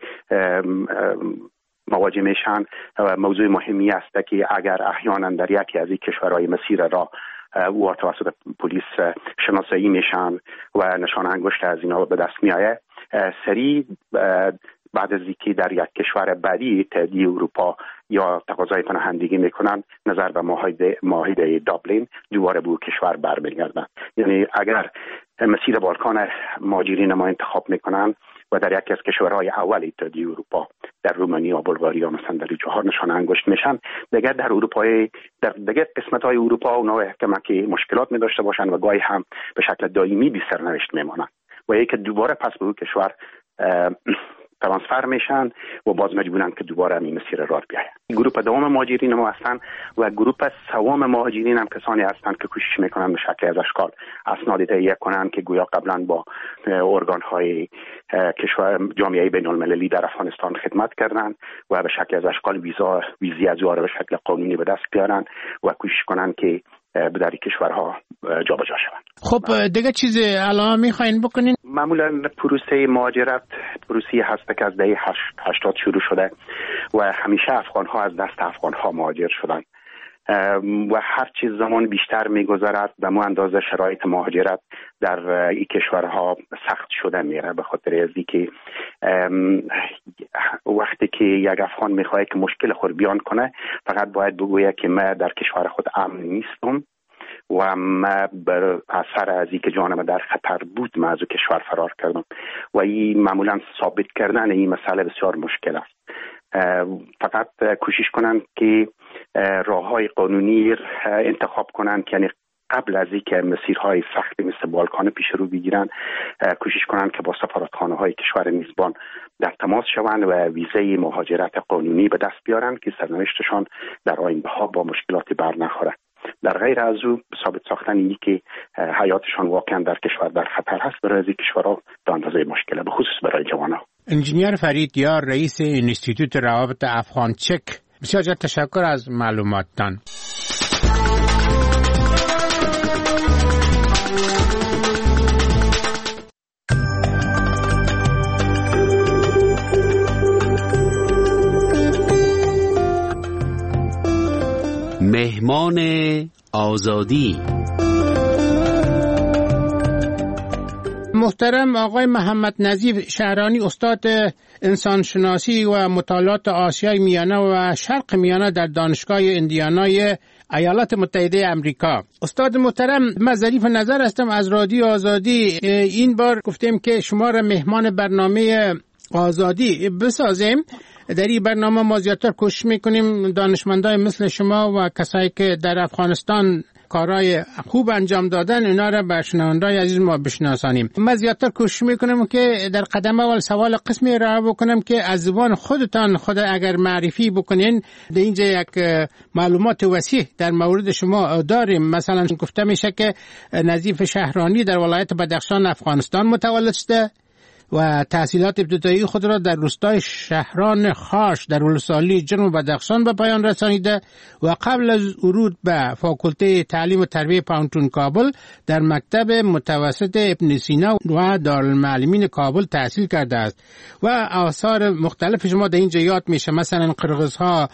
مواجه میشن، موضوع مهمی است که اگر احیانا در یکی از این کشورهای مسیر را او توسط پلیس شناسایی میشن و نشان انگشت از اینا به دست میآید، سریع بعد از اینکه در یک کشور بعدی اتحادیه اروپا یا تقاضای پناهندگی میکنن نظر به معاهده معاهده دابلین دوباره به کشور برمیگردن. یعنی اگر مسیر بالکان مهاجرین ما انتخاب میکنن و در یکی از کشورهای اول اتحادیه اروپا در رومانیا و بلغاریا مثلا در جاها نشان انگشت میشن، دیگر در اروپای در دیگر قسمت‌های اروپا اونا احتمال که مشکلات می داشته باشن و گاهی هم به شکل دائمی بی سرنوشت میمونن و یک دوباره پس به اون کشور ترانسفر میشن و باز مجبورن که دوباره این مسیر راه بیاین. گروه دوم مهاجرین ما هستن و گروه سوم مهاجرین هم کسانی هستند که کوشش میکنن به شکل از اشکال اسناد تهیه کنن که گویا قبلا با ارگان های کشور جامعه بین المللی در افغانستان خدمت کردن و به شکل از اشکال ویزا ویزا به شکل قانونی به دست بیارن و کوشش کنن که به در کشورها جابجا شوند. خب دیگه چیز الان میخواین بکنین؟ معمولا پروسه مهاجرت پروسه هست که از دهه هشتاد شروع شده و همیشه افغان ها از دست افغان ها مهاجر شدن و هر چیز زمان بیشتر میگذرد به مو اندازه شرایط مهاجرت در این کشورها سخت شده میره، به خاطر از اینکه وقتی که یک افغان میخواد که مشکل خود بیان کنه فقط باید بگویه که من در کشور خود امن نیستم و من بر اثر از اینکه جانم در خطر بود من از کشور فرار کردم و این معمولا ثابت کردن این مسئله بسیار مشکل است. فقط کوشش کنن که راههای قانونی انتخاب کنن که یعنی قبل از اینکه مسیرهای سختی مثل بالکان پیش رو بگیرن کوشش کنن که با سفارتخانه های کشور میزبان در تماس شوند و ویزه مهاجرت قانونی به دست بیارن که سرنوشتشان در آینده ها با مشکلاتی بر نخوره. در غیر از او ثابت ساختن اینی که حیاتشان واقعا در کشور در خطر هست برای از این کشورها به اندازه مشکله، به خصوص برای جوانان. انجینیر فرید یار رئیس انستیتوت روابط افغان چک، بسیار تشکر از معلوماتتان. مهمان آزادی. محترم آقای محمد نظیف شهرانی، استاد انسانشناسی و مطالعات آسیای میانه و شرق میانه در دانشگاه ایندیانای ایالات متحده امریکا. استاد محترم، من ظریف نظر هستم از رادیو آزادی. این بار گفتیم که شما را مهمان برنامه آزادی بسازیم. در این برنامه ما زیادتر کوشش میکنیم دانشمندای مثل شما و کسایی که در افغانستان کارهای خوب انجام دادن اینا را به شنوندگان عزیز ما بشناسانیم. ما زیادتر کوشش میکنم که در قدم اول سوال قسمی را بکنم که از زبان خودتان خود اگر معرفی بکنین. در اینجا یک معلومات وسیع در مورد شما داریم. مثلا گفته میشه که نظیف شهرانی در ولایت بدخشان افغانستان متولد شده و تحصیلات ابتدایی خود را در روستای شهران خاش در ولسوالی جرم و بدخشان به پایان رسانیده و قبل از ورود به فاکولته تعلیم و تربیت پانتون کابل در مکتب متوسط ابن سینا و دارالمعلمین کابل تحصیل کرده است و آثار مختلف شما در اینجا یاد میشه، مثلا قرغزها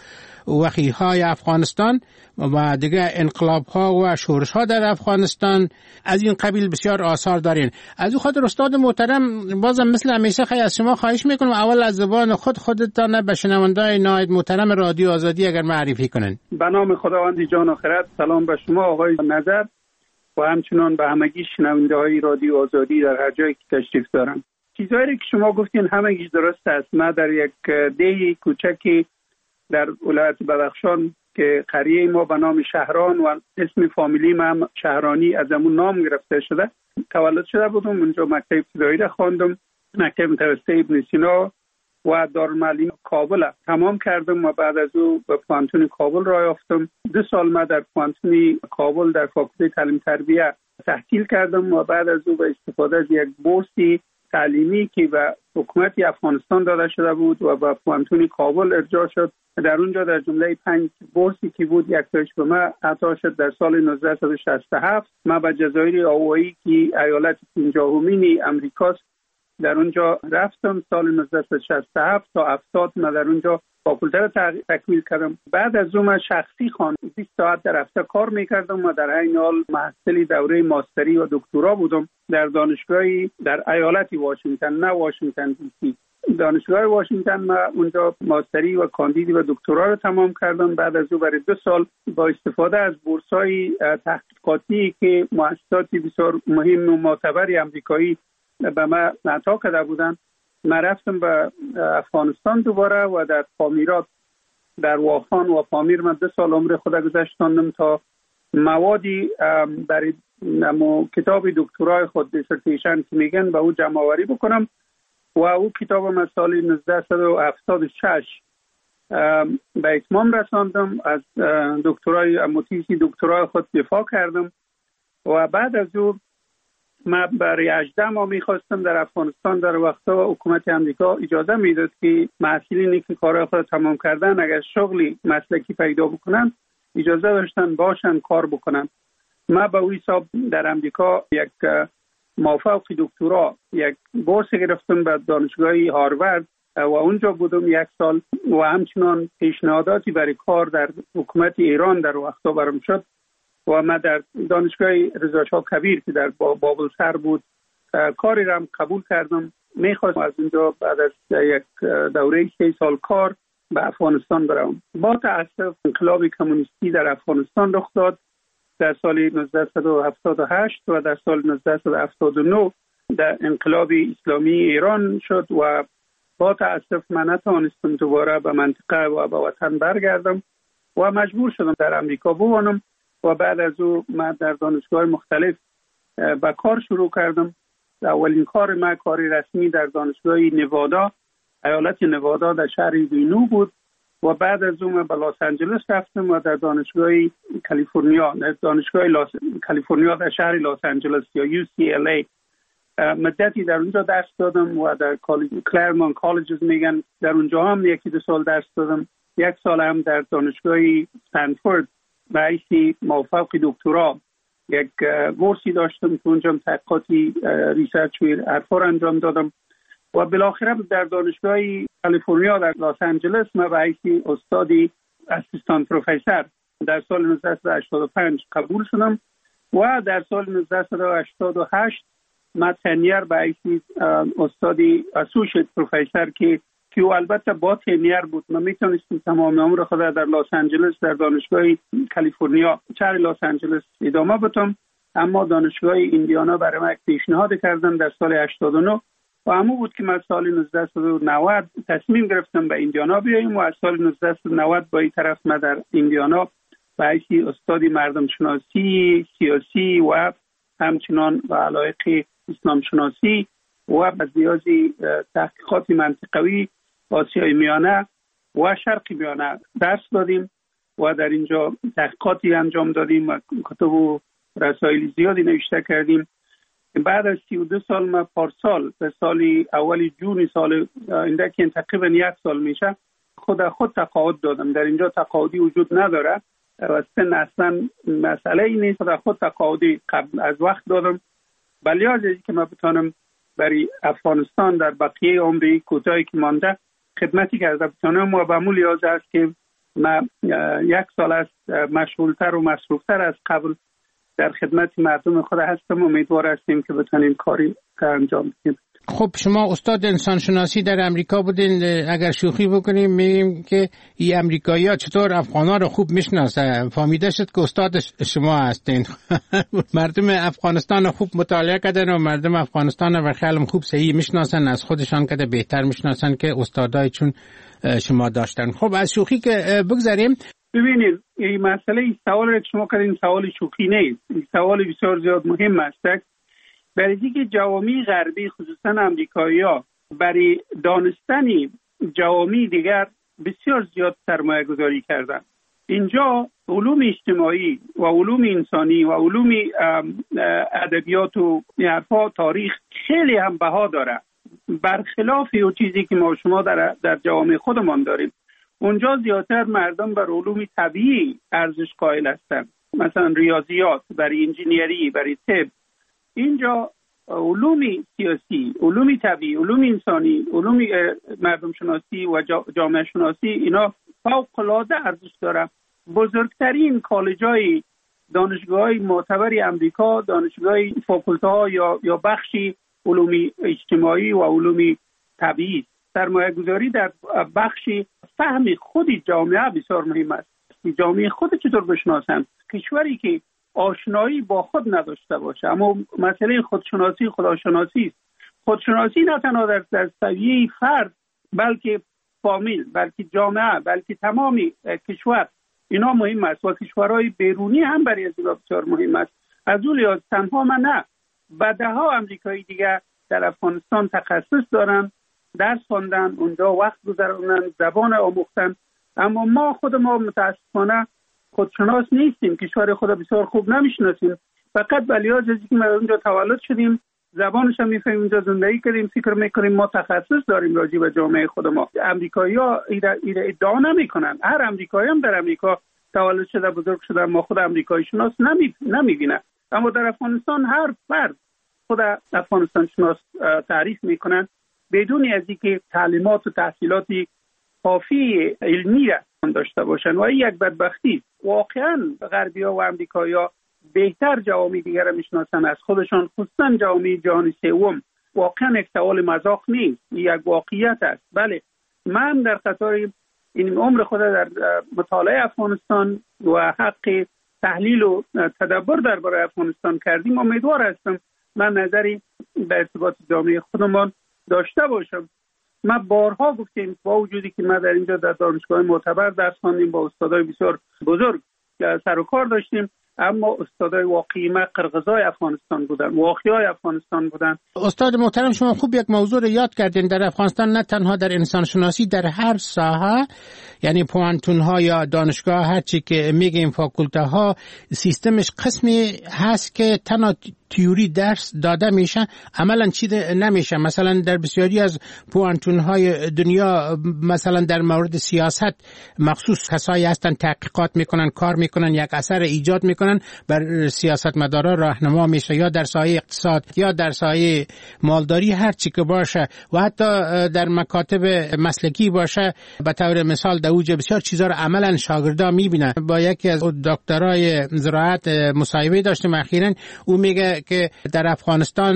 وخیهای افغانستان و دیگه انقلاب‌ها و شورش‌ها در افغانستان. از این قبیل بسیار آثار دارین. از این خاطر استاد محترم بازم مثل همیشه خیلی از شما خواهش میکنم اول از زبان خود خودتان به شنونده‌های نایب محترم رادیو آزادی اگر معرفی کنن. به نام خداوند جان و خرد، سلام به شما آقای نظر و همچنان به همگی شنونده‌های رادیو آزادی در هر جایی که تشریف دارن. چیزایی که شما گفتین همگیش درست است. ما در یک دیه کوچکی در ولایت بدخشان که قریه ما به نام شهران و اسم فامیلی ما هم شهرانی از همون نام گرفته شده تولد شده بودم. اونجا مکتب ابتدایی را خواندم، مکتب متوسط ابن سینا و دارالمعلمین کابل تمام کردم و بعد از او به پانتون کابل راه یافتم. دو سال ما در پانتون کابل در فاکولته تعلیم تربیت تحصیل کردم و بعد از او به استفاده از یک بورسی تعلیمی که به حکومت افغانستان داده شده بود و به پانتون کابل ارجاع شد، در اونجا در جمله پنج بورسی که بود یک تاش به من عطا شد. در سال نوزده و شصت و هفت ما به جزایر آوایی که ایالت پنجاهمین امریکاست در اونجا رفتم. سال نوزده و شصت و هفت تا هفتاد ما در اونجا فاکولته را تکمیل کردم. بعد از اون من شخصی خواندم، بیست ساعت در هفته کار میکردم و در این حال محصل دوره ماستری و دکترا بودم در دانشگاهی در ایالت واشنگتن، نه واشنگتن دی سی. دانشگاه واشنگتن ما اونجا ماستری و کاندیدی و دکترا رو تمام کردم. بعد از اون برای دو سال با استفاده از بورس‌های تحقیقاتی که مؤسسات بسیار مهم و معتبر آمریکایی به ما عطا کرده بودن، ما رفتم به افغانستان دوباره و در پامیرات در واخان و پامیر من دو سال عمر خود گذاشتم تا موادی برای کتاب دکترای خود دیسرتیشن که میگن به او جمع آوری بکنم و او کتاب من سال نوزده و هفتاد و شش به اتمام رساندم. از دکترای موتیسی دکترای خود دفاع کردم و بعد از او من برای هجده ماه میخواستم در افغانستان در وقتا حکومت امریکا اجازه میداد که محصلینی که کارهای خود تمام کردن اگر شغلی مسلکی پیدا بکنن اجازه داشتن باشن کار بکنن. من به اوی حساب در امریکا یک موفق دکترا یک بورس گرفتم به دانشگاه هاروارد و اونجا بودم یک سال و همچنان پیشنهاداتی برای کار در حکومت ایران در وقتا برام شد و من در دانشگاه رضا شاه کبیر که در بابل سر بود کاری را قبول کردم. میخواستم از اونجا بعد از یک دوره سه سال کار به افغانستان برم. با تأسف انقلاب کمونیستی در افغانستان رخ داد در سال نوزده و هفتاد و هشت و در سال نوزده و هفتاد و نه در انقلاب اسلامی ایران شد و با تأسف من نتوانستم دوباره به منطقه و به وطن برگردم و مجبور شدم در امریکا بمانم و بعد از او من در دانشگاه مختلف به کار شروع کردم. اولین کار من کاری رسمی در دانشگاه نوادا ایالت نوادا در شهر رینو بود و بعد از اون به لس آنجلس رفتم و در دانشگاه کالیفرنیا دانشگاه لاس... کالیفرنیا در شهر لس آنجلس یا یو سی ال ای مدتی در اونجا درس دادم و در کلرمون کالجز میگن در اونجا هم یکی دو سال درس دادم. یک سال هم در دانشگاه استنفورد به حیث موفق دکترا یک بورسی داشتم که اونجا تحقیقاتی ریسرچ و حرفا انجام دادم و بالاخره در دانشگاه کالیفرنیا در لس آنجلس من به حیث استادی اسیستان پروفسور در سال نوزده و هشتاد و پنج قبول شدم و در سال نوزده و هشتاد و هشت من تنیر به حیث استادی اسوشیت پروفسور که که البته با تنیر بود. من میتونستم تمام عمر خود در لس آنجلس در دانشگاه کالیفرنیا شهر لس آنجلس ادامه بدم، اما دانشگاه ایندیانا برای من پیشنهاد کردن در سال هشتاد و نه و همون بود که من سال نوزده و نود تصمیم گرفتم به ایندیانا بیاییم و از سال نوزده و نود با این طرف من در ایندیانا به حیث استادی مردم شناسی سیاسی و همچنان و علایق اسلام شناسی و بزیازی تحقیقات منطقوی آسیای میانه و شرق میانه درس دادیم و در اینجا تحقیقاتی انجام دادیم و کتب و رسائل زیادی نوشته کردیم بعد از سی و دو سال ما پارسال به سال اولی جون سال اینده که تقریبا یک سال میشه خود خود تقاعد دادم. در اینجا تقاعدی وجود نداره و سن اصلا مسئله ای نیست. خود خود تقاعدی قبل از وقت دادم ولی از اینکه که ما بتونم برای افغانستان در بقیه عمری کوتاهی که مانده خدمتی کرده بتونم و به مو لیاز است که ما یک سال است مشغولتر و مصروفتر از قبل در خدمت مردم خود هستم. امیدوار هستیم که بتونیم کاری انجام بدیم. خب شما استاد انسان شناسی در امریکا بودین، اگر شوخی بکنیم میگیم که این امریکایی‌ها چطور افغان‌ها رو خوب میشناسن. فهمیده شد که استاد شما هستین. مردم افغانستان رو خوب مطالعه کردن و مردم افغانستان رو خیلی خوب صحیح میشناسن، از خودشان کده بهتر میشناسن که استادای چون شما داشتن. خب از شوخی که بگذاریم، ببینید این مسئله این سوال که شما کردین سوال شوخی نیست، این سوال بسیار زیاد مهم است. برای اینکه جوامع غربی خصوصا امریکایی‌ها برای دانستن جوامع دیگر بسیار زیاد سرمایه گذاری کردن. اینجا علوم اجتماعی و علوم انسانی و علوم ادبیات و حرفا تاریخ خیلی هم بها داره، برخلاف اون چیزی که ما شما در در جوامع خودمان داریم. اونجا زیادتر مردم بر علوم طبیعی ارزش قائل هستند، مثلا ریاضیات، برای انجینیری، برای طب. اینجا علوم سیاسی، علوم طبیعی، علوم انسانی، علوم مردم شناسی و جامعه شناسی اینا فوق‌العاده ارزش داره. بزرگترین کالج‌های دانشگاه‌های معتبر امریکا، دانشگاه‌های فاکولته‌ها یا یا بخشی علوم اجتماعی و علوم طبیعی. سرمایه‌گذاری در بخشی فهم خود جامعه بسیار مهم است. جامعه خود چطور بشناسن؟ کشوری که آشنایی با خود نداشته باشه، اما مسئله خودشناسی خداشناسی است. خودشناسی نه تنها در در سویه فرد بلکه فامیل، بلکه جامعه، بلکه تمام کشور اینا مهم است و کشورهای بیرونی هم برای از اینا بسیار مهم است. از اون لحاظ تنها من نه، بعدها امریکایی دیگه در افغانستان تخصص دارن، درس خواندن، اونجا وقت گذروندن، زبان آموختن، اما ما خود ما متاسفانه خودشناس نیستیم، کشور خود بسیار خوب نمیشناسیم. فقط به لحاظ از اینکه ما اونجا تولد شدیم، زبانش هم میفهمیم، اونجا زندگی کردیم، فکر میکنیم ما تخصص داریم راجع به جامعه خود ما. امریکایی‌ها ایره ادعا نمیکنن. هر امریکایی هم در امریکا تولد شده، بزرگ شده، ما خود امریکایی شناس نمی نمیبینه. اما در افغانستان هر فرد خود افغانستان شناس تعریف میکنن بدون از اینکه تعلیمات و تحصیلاتی کافی علمی را داشته باشن و این یک بدبختی. واقعا غربی‌ها و امریکایی‌ها بهتر جوامع دیگر را میشناسن از خودشان، خصوصا جوامع جهان سوم. واقعا یک سوال مذاق نیست، یک واقعیت است. بله، من در قطار این عمر خود در مطالعه افغانستان و حق تحلیل و تدبر درباره افغانستان کردیم. امیدوار هستم من نظری به ارتباط جامعه خودمان داشته باشم. ما بارها گفتیم با وجودی که ما در اینجا در دانشگاه معتبر درس خواندیم، با استادای بسیار بزرگ سر و کار داشتیم، اما استادای واقعی ما قرقزای افغانستان بودن، واقعیای افغانستان بودن. استاد محترم، شما خوب یک موضوع رو یاد کردین. در افغانستان نه تنها در انسان شناسی، در هر ساحه، یعنی پوانتون ها یا دانشگاه، هر چی که میگیم فاکولته ها، سیستمش قسمی هست که تنها تیوری درس داده میشه، عملا چیده نمیشه. مثلا در بسیاری از پوانتون های دنیا، مثلا در مورد سیاست مخصوص کسایی هستن تحقیقات میکنن، کار میکنن، یک اثر ایجاد میکنن، بر سیاستمدارا راهنما میشه، یا در سایه اقتصاد یا در سایه مالداری، هر چی که باشه، و حتی در مکاتب مسلکی باشه. به طور مثال در اوج بسیار چیزا رو عملا شاگردا میبینن. با یکی از دکترای زراعت مصاحبه داشتیم اخیراً، او میگه که در افغانستان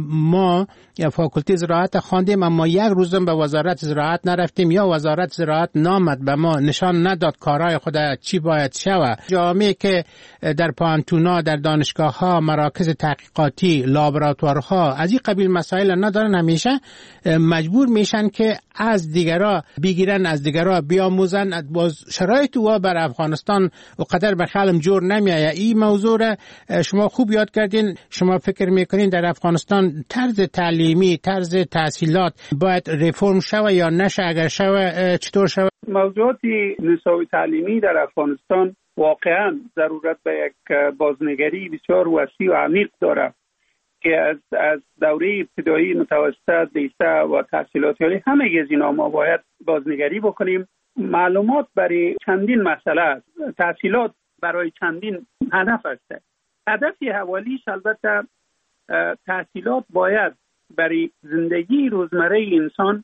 ما فاکولته زراعت خواندیم اما یک روزم به وزارت زراعت نرفتیم، یا وزارت زراعت نامد به ما نشان نداد کارهای خود چی باید شود. جامعه که در پانتونا، در دانشگاه ها، مراکز تحقیقاتی، لابراتوارها از این قبیل مسائل ندارن، همیشه مجبور میشن که از دیگرها بگیرن، از دیگرها بیاموزن. باز شرایط و بر افغانستان و قدر به خیالم جور نمیایه. این موضوع را شما خوب یاد کردین. شما فکر میکنین در افغانستان طرز تعلیمی، طرز تحصیلات باید ریفرم شوه یا نشه؟ اگر شوه چطور شوه؟ موضوعات نصاب تعلیمی در افغانستان واقعا ضرورت به یک بازنگری بسیار وسیع و عمیق داره. که از از دوره ابتدایی، متوسط، لیسه و تحصیلات عالی، همه از اینا ما باید بازنگری بکنیم. معلومات برای چندین مسئله است، تحصیلات برای چندین هدف است. هدف اولیش البته تحصیلات باید برای زندگی روزمره انسان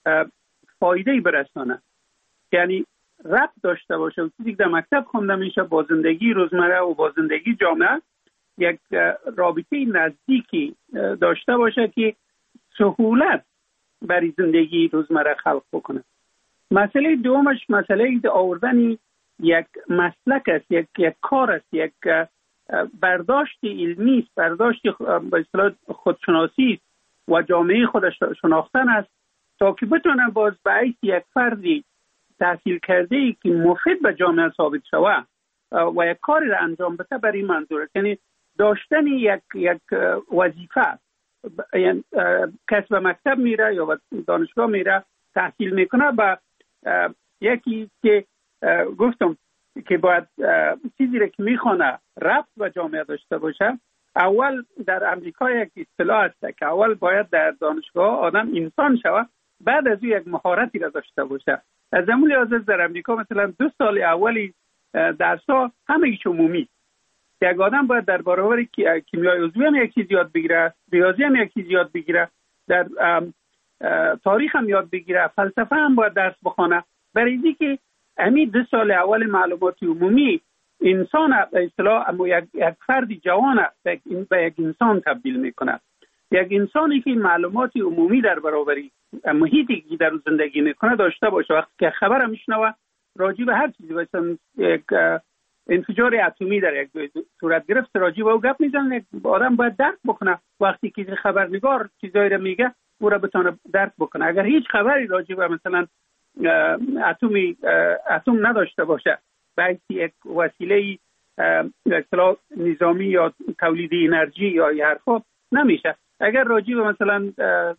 فایده برسانه، یعنی ربط داشته باشه و چیزی که در مکتب خونده میشه با زندگی روزمره و با زندگی جامعه یک رابطه نزدیکی داشته باشه که سهولت برای زندگی روزمره خلق بکنه. مسئله دومش مسئله آوردن یک مسلک است، یک یک کار است، یک برداشت علمی است، برداشت به اصطلاح خودشناسی و جامعه خودش شناختن است تا که بتونه باز به حیث یک فردی تحصیل کرده ای که مفید به جامعه ثابت شوه و یک کاری را انجام بده برای منظور است. یعنی داشتن یک یک وظیفه، یعنی کس به مکتب میره یا به دانشگاه میره تحصیل میکنه به یکی که گفتم که باید چیزی را که میخونه ربط به جامعه داشته باشه. اول در امریکا یک اصطلاح است که اول باید در دانشگاه آدم انسان شوه، بعد از او یک مهارتی را داشته باشه. از همون لحاظ در امریکا مثلا دو سال اولی درس‌ها همه عمومی، یک آدم باید در برابر کیمیای عضوی هم یک چیز یاد بگیره، ریاضی هم یک چیز یاد بگیره، در تاریخ هم یاد بگیره، فلسفه هم باید درس بخونه، برای اینکه همین دو سال اول معلومات عمومی انسان به اصطلاح یک یک فرد جوان به یک انسان تبدیل میکنه. یک انسانی که معلومات عمومی در برابر محیطی که در زندگی میکنه داشته باشه، وقتی که خبر میشنوه راجع به هر چیزی، مثلا یک انفجار اتمی در یک صورت گرفت، راجع به او گپ میزنه، آدم باید درک بکنه. وقتی که خبرنگار چیزایی رو میگه او را بتونه درک بکنه. اگر هیچ خبری راجع به مثلا اتمی اتم نداشته باشه، باید یک وسیله اصطلاح نظامی یا تولید انرژی یا این حرفا نمیشه. اگر راجع به مثلا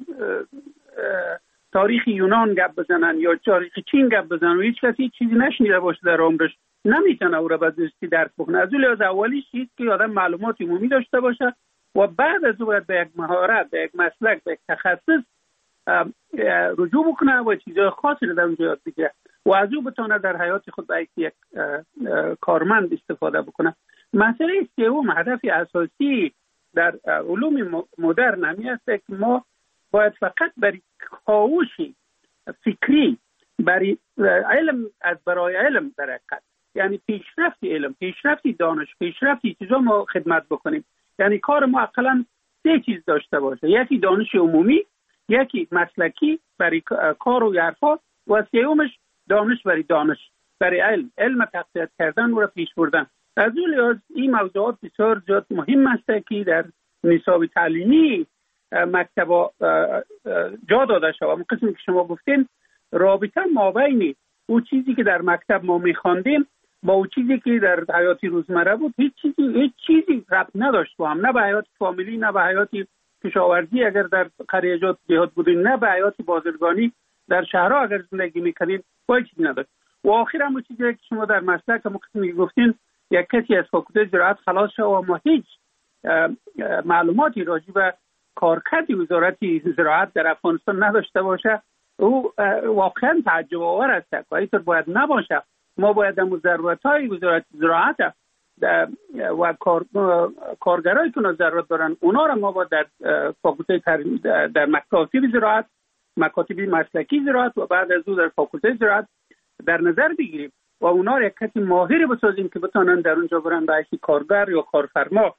تاریخ یونان گپ بزنن یا تاریخ چین گپ بزنن و هیچ کسی چیزی نشنیده باشه در عمرش، نمیتونه او را به درستی درک بکنه. از اون لحاظ اولیش چیز که آدم معلومات عمومی داشته باشه و بعد از اون به یک مهارت، به یک مسلک، به یک تخصص رجوع بکنه و چیزهای خاصی رو در اونجا یاد بگیره و از اون بتونه در حیات خود به یک کارمند استفاده بکنه. مسئله سوم، هدف اساسی در علوم مدرن همی است که ما باید فقط برای کاوش فکری، برای علم از برای علم در حقیقت، یعنی پیشرفت علم، پیشرفت دانش، پیشرفت چیزا ما خدمت بکنیم. یعنی کار ما اقلا سه چیز داشته باشه، یکی دانش عمومی، یکی مسلکی برای کار و حرفا و سومش دانش برای دانش، برای علم، علم تقویت کردن و را پیش بردن. از اون لحاظ این موضوعات بسیار زیاد مهم است که در نصاب تعلیمی مکتبا جا داده شود. اون قسمی که شما گفتین، رابطه مابین او چیزی که در مکتب ما می‌خواندیم با او چیزی که در حیات روزمره بود هیچ چیزی هیچ چیزی ربط نداشت با هم، نه به حیات فامیلی، نه به حیات کشاورزی اگر در قریه‌جات دیهات بودین، نه به حیات بازرگانی در شهرها اگر زندگی می‌کردین، با چیزی نداشت. و آخر هم چیزی که شما در مسلک هم قسمی گفتین، یک کسی از فاکولته زراعت خلاص شد و ما هیچ معلوماتی راجع به کارکرد وزارت زراعت در افغانستان نداشته باشه، او واقعا تعجب آور است و اینطور باید نباشه. ما باید در ضرورت‌های وزارت زراعت و کار کارگرایی که ضرورت دارن اونا را ما باید در فاکولته در مکاتب زراعت، مکاتب مسلکی زراعت و بعد از او در فاکولته زراعت در نظر بگیریم و اونا را یک کسی ماهر بسازیم که بتونن در اونجا برن به حیث کارگر یا کارفرما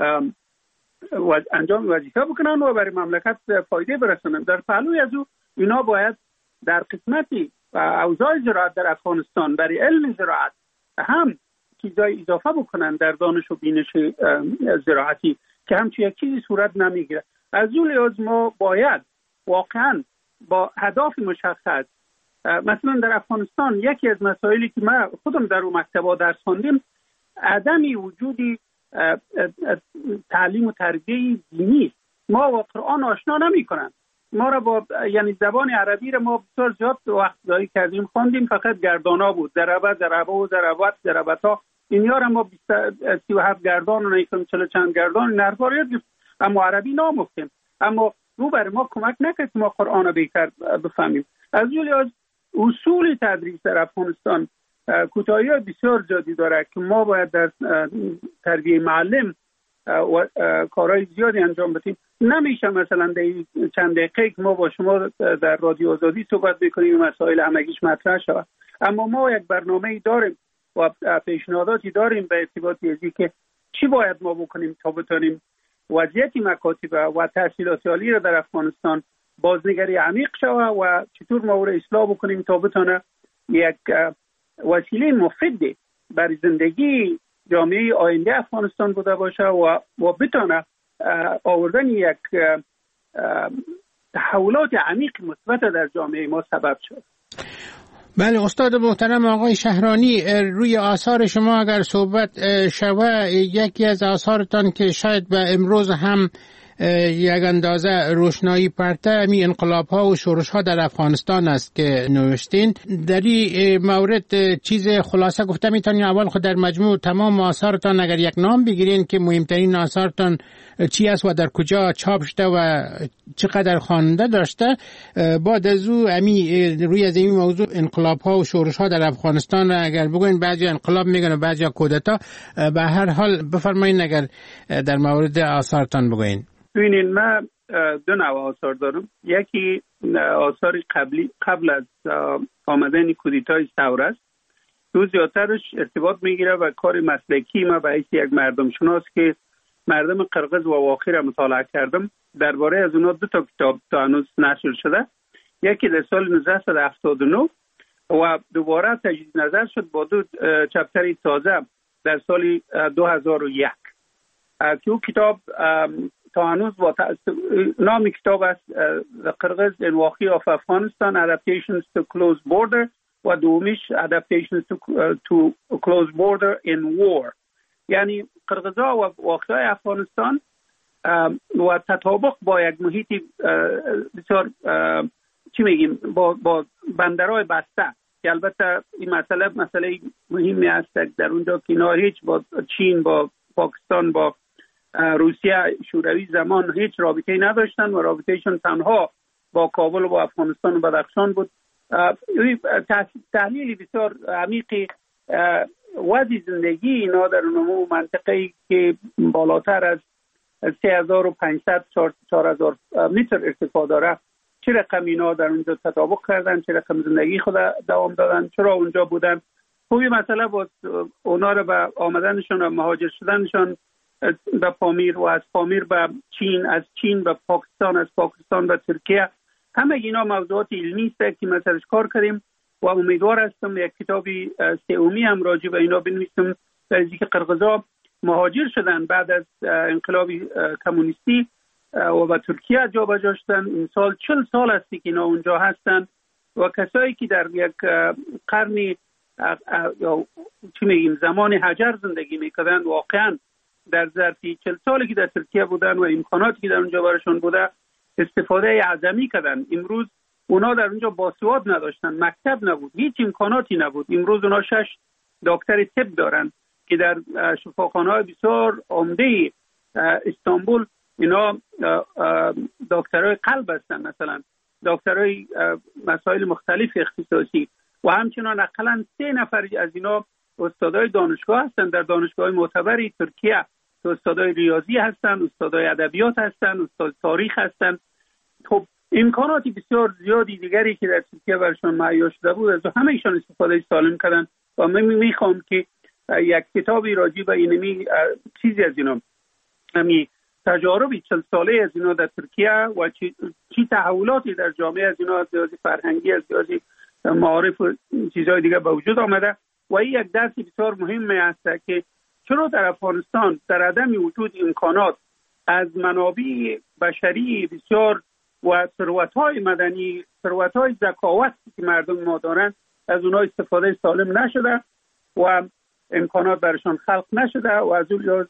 و انجام وظیفه بکنن و برای مملکت فایده برسونن. در پهلوی از او اینا باید در قسمتی اوضاع زراعت در افغانستان برای علم زراعت هم چیزای اضافه بکنن در دانش و بینش زراعتی که همچون یک چیزی صورت نمیگیره. از اون لحاظ ما باید واقعا با هدف مشخص، مثلا در افغانستان یکی از مسائلی که ما خودم در اون مکتبا درس خوندیم، عدم وجودی تعلیم و تربیه دینی. ما با قرآن آشنا نمی کنن. ما را با یعنی زبان عربی را ما بسیار زیاد وقت ضایع کردیم، خواندیم فقط گردانا بود، ضربه ضربه و ضربات ضربتا، اینیا را ما سی و هفت گردان و نیکم چهل چند گردان نرفار یاد گرفت. اما عربی نامفتیم، اما رو بر ما کمک نکرد که ما قرآن را بهتر بفهمیم. از جمله از اصول تدریس در افغانستان کوتاهی‌های بسیار زیادی داره که ما باید در تربیه معلم و کارهای زیادی انجام بدیم. نمیشه مثلا در چند دقیقه که ما با شما در رادیو آزادی صحبت بکنیم مسائل همگیش مطرح شود، اما ما یک برنامه‌ای داریم و پیشنهاداتی داریم به ارتباط ازی که چی باید ما بکنیم تا بتونیم وضعیت مکاتب و تحصیلات عالی را در افغانستان بازنگری عمیق شود و چطور ما را اصلاح بکنیم تا بتونه یک وسیله مفید برای زندگی جامعه آینده افغانستان بوده باشه و و بتونه آوردن یک تحولات عمیق مثبت در جامعه ما سبب شد. بله استاد محترم آقای شهرانی، روی آثار شما اگر صحبت شود، یکی از آثارتان که شاید به امروز هم یک اندازه روشنایی پرته می انقلاب ها و شورش ها در افغانستان است که نوشتین. در این مورد چیز خلاصه گفته میتونین؟ اول خود در مجموع تمام آثارتان اگر یک نام بگیرین که مهمترین آثارتان چی است و در کجا چاپ شده و چقدر خواننده داشته، بعد از او امی روی از این موضوع انقلاب ها و شورش ها در افغانستان اگر بگوین، بعضی انقلاب میگن و بعضی کودتا، به هر حال بفرمایید اگر در مورد آثارتان بگوین. ببینید من دو نوع آثار دارم. یکی آثار قبلی قبل از آمدن کودتای ثوره است، دو زیادترش ارتباط میگیره و کار مسلکی ما به حیث یک مردم شناس که مردم قرقز و واخی را مطالعه کردم. درباره از اونها دو تا کتاب تا هنوز نشر شده. یکی در سال نوزده هفتاد و نه و دوباره تجدید نظر شد با دو چپتر تازه در سال دو هزار و یک که او کتاب تا هنوز با نام کتاب است قرقز in واخی of Afghanistan Adaptations to Close Border و دومیش Adaptations to, uh, to Close Border in War، یعنی قرقزها و واخی های افغانستان و تطابق با یک محیط بسیار چی میگیم با, با بندرهای بسته که البته این مسئله مسئله مهمی است در اونجا که اینا هیچ با چین با پاکستان با روسیه شوروی زمان هیچ رابطه‌ای نداشتن و رابطهشون تنها با کابل و با افغانستان و بدخشان بود. تحلیل بسیار عمیقی وضع زندگی اینا در اون منطقه‌ای که بالاتر از سه هزار و پانصد تا چهار هزار متر ارتفاع داره، چه رقم اینا در اونجا تطابق کردن، چه رقم زندگی خود دوام دادن، چرا اونجا بودن. خوبی مسئله با اونا رو به آمدنشون و مهاجر شدنشون به پامیر و از پامیر به چین، از چین به پاکستان، از پاکستان به ترکیه، همه اینا موضوعات علمی است که ما سرش کار کردیم و امیدوار هستم یک کتابی سومی هم راجع به اینا بنویسم در اینکه قرقزها مهاجر شدن بعد از انقلاب کمونیستی و به ترکیه جابجا شدن. این سال چهل سال است که اینا اونجا هستن و کسایی که در یک قرنی یا چی میگیم زمان حجر زندگی میکردن واقعا در ظرفی چهل سالی که در ترکیه بودن و امکاناتی که در اونجا براشون بوده استفاده اعظمی کردن. امروز اونا در اونجا باسواد نداشتن، مکتب نبود، هیچ امکاناتی نبود. امروز اونا شش دکتر طب دارن که در شفاخانه‌های بسیار عمده استانبول اینا دکترای قلب هستن، مثلا دکترای مسائل مختلف اختصاصی و همچنان اقلا سه نفر از اینا استادای دانشگاه هستن در دانشگاه معتبری ترکیه، استادای ریاضی هستن، استادای ادبیات هستن، استاد تاریخ هستن. خب امکاناتی بسیار زیادی دیگری که در ترکیه برشون مهیا شده بود از همه ایشان استفاده سالم کردن و من میخوام که یک کتابی راجع به اینمی چیزی از اینا همی تجاربی چل ساله از اینا در ترکیه و چی, چی تحولاتی در جامعه از اینا از لحاظ فرهنگی از لحاظ معارف و چیزهای دیگه به وجود آمده و این یک درس بسیار مهم است که چرا در افغانستان در عدم وجود امکانات از منابع بشری بسیار و ثروت‌های مدنی، ثروت‌های ذکاوت که مردم ما دارن از اونها استفاده سالم نشده و امکانات برشان خلق نشده و از اون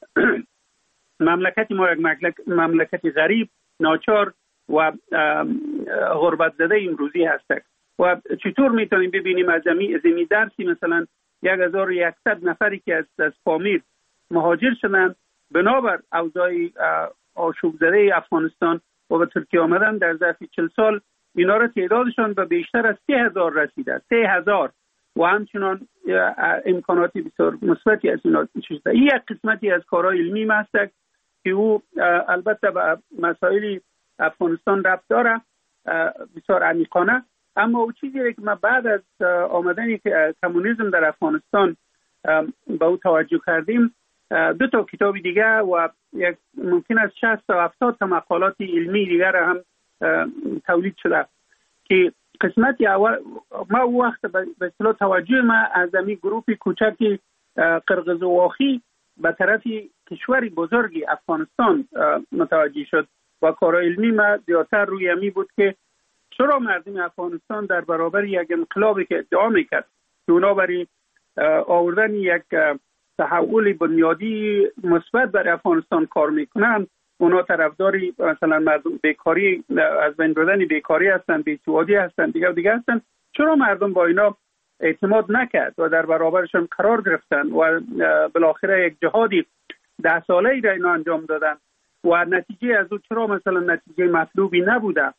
مملکتی ما یک مملکت غریب، ناچار و غربت زده امروزی هست و چطور میتونیم ببینیم از زمین درسی مثلا یک هزار و یکصد نفری که از از پامیر مهاجر شدن بنابر اوضاع آشوب زده افغانستان و به ترکیه آمدن در ظرف چهل سال اینا را تعدادشان به بیشتر از سه هزار رسیده، سه هزار و همچنان امکاناتی بسیار مثبتی از اینا شده. این یک قسمتی از کارهای علمی است که او البته به مسائل افغانستان ربط داره بسیار عمیقانه، اما او چیزی که ما بعد از آمدن کمونیسم در افغانستان به او توجه کردیم، دو تا کتاب دیگه و یک ممکن است شصت تا هفتاد تا مقالات علمی دیگر هم تولید شده که قسمتی اول ما او وقت به اصطلاح توجه ما از این گروه کوچکی قرقیزواخی به طرف کشوری بزرگی افغانستان متوجه شد و کار علمی ما زیادتر روی امی بود که چرا مردم افغانستان در برابر یک انقلابی که ادعا میکرد که اونا برای آوردن یک تحول بنیادی مثبت برای افغانستان کار میکنن، اونا طرفداری مثلا مردم بیکاری از بین بردن بیکاری هستن، بیسوادی هستن، دیگه دیگه هستن، چرا مردم با اینا اعتماد نکرد و در برابرشون قرار گرفتن و بالاخره یک جهادی ده ساله‌ای را اینا انجام دادن و نتیجه از او چرا مثلا نتیجه مطلوبی نبوده،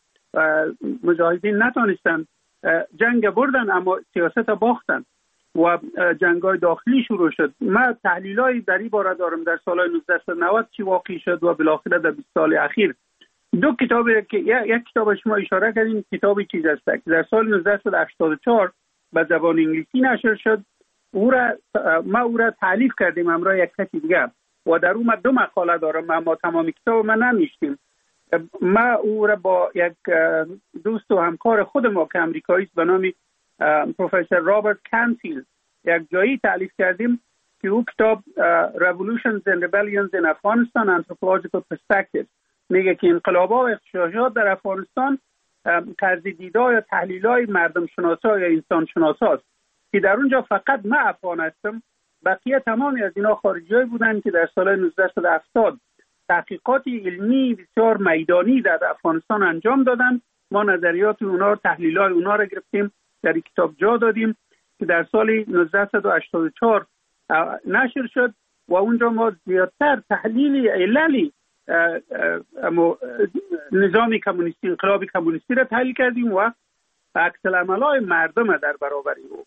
مجاهدین نتونستن جنگ بردن اما سیاست باختن و جنگ‌های داخلی شروع شد. من تحلیلای در این باره دارم در سال نوزده نود چی واقع شد و بالاخره در بیست سال اخیر. دو کتابی که یک کتاب شما اشاره کردین، کتابی چیز است که در سال نوزده هشتاد و چهار به زبان انگلیسی نشر شد، او را ما او را تالیف کردیم همراه یک کسی دیگه و در اون دو مقاله دارم، اما تمام کتاب ما نمیشتیم. ما او را با یک دوست و همکار خود ما که امریکایی است به نام پروفسور رابرت کانفیلد یک جایی تالیف کردیم که او کتاب Revolutions and Rebellions in Afghanistan Anthropological Perspective میگه که انقلاب‌ها و اغتشاشات در افغانستان طرز دیدار یا تحلیل‌های مردم شناسا یا انسان شناسا است که در اونجا فقط من افغان هستم، بقیه تمامی از اینا خارجی‌ای بودن که در سال نوزده هفتاد تحقیقات علمی بسیار میدانی در افغانستان انجام دادن. ما نظریات اونا، تحلیل‌های اونا را گرفتیم در این کتاب جا دادیم که در سال نوزده هشتاد و چهار نشر شد و اونجا ما زیادتر تحلیل عللی نظام کمونیستی، انقلاب کمونیستی را تحلیل کردیم و عکس العمل‌های مردم در برابر او.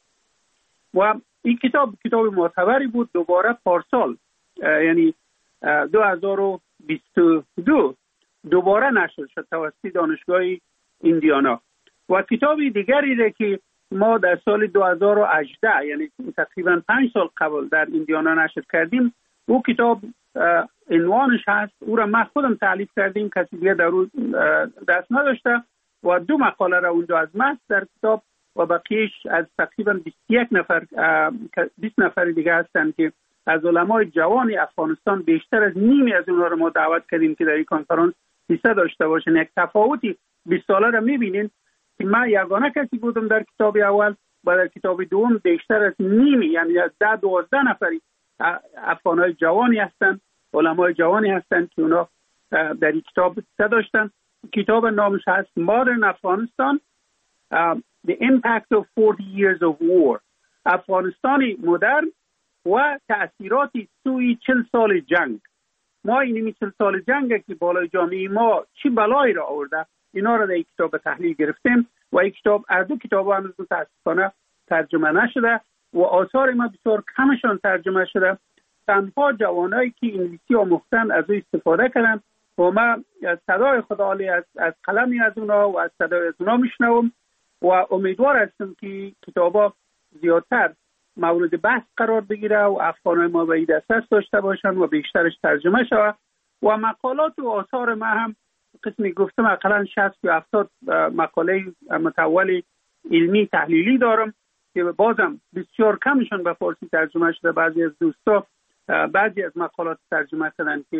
و این کتاب کتاب معتبری بود. دوباره پارسال یعنی دو هزار و بیست و دو دوباره نشر شد توسط دانشگاه ایندیانا. و کتابی دیگری را که ما در سال دو هزار و هجده یعنی تقریبا پنج سال قبل در ایندیانا نشر کردیم، او کتاب عنوانش هست، او را ما خودم تالیف کردیم، کسی دیگه در او دست نداشته و دو مقاله را اونجا از من در کتاب و بقیهش از تقریبا بیست و یک نفر بیست نفر دیگه هستند که از علمای جوان افغانستان بیشتر از نیمی از اونها را ما دعوت کردیم که در این کنفرانس حصه داشته باشن. یک تفاوتی بیست ساله را می‌بینین که من یگانه کسی بودم در کتاب اول و در کتاب دوم بیشتر از نیمی یعنی از ده دوازده نفری افغانای جوانی هستند، علمای جوانی هستند که اونا در این کتاب حصه داشتن. کتاب نامش هست Modern Afghanistan uh, The Impact of forty years of War، افغانستانی مدرن و تأثیراتی سوی چل سال جنگ. ما اینمی چل سال جنگ که بالای جامعه ما چی بلایی را آورده اینا را در این کتاب تحلیل گرفتیم و این کتاب از دو کتاب هم متاسفانه ترجمه نشده و آثار ما بسیار کمشان ترجمه شده. تنها جوانایی که انگلیسی آموختن از او استفاده کردن و ما صدای خدا عالی از, از قلمی از اونا و از صدای از اونا میشنوم و امیدوار هستم که کتابا زیادتر مورد بحث قرار بگیره و افغانای ما به دسترس داشته باشن و بیشترش ترجمه شود و مقالات و آثار ما هم قسمی گفتم اقلا شصت یا هفتاد مقاله متول علمی تحلیلی دارم که بازم بسیار کمشون به فارسی ترجمه شده. بعضی از دوستا بعضی از مقالات ترجمه کردن که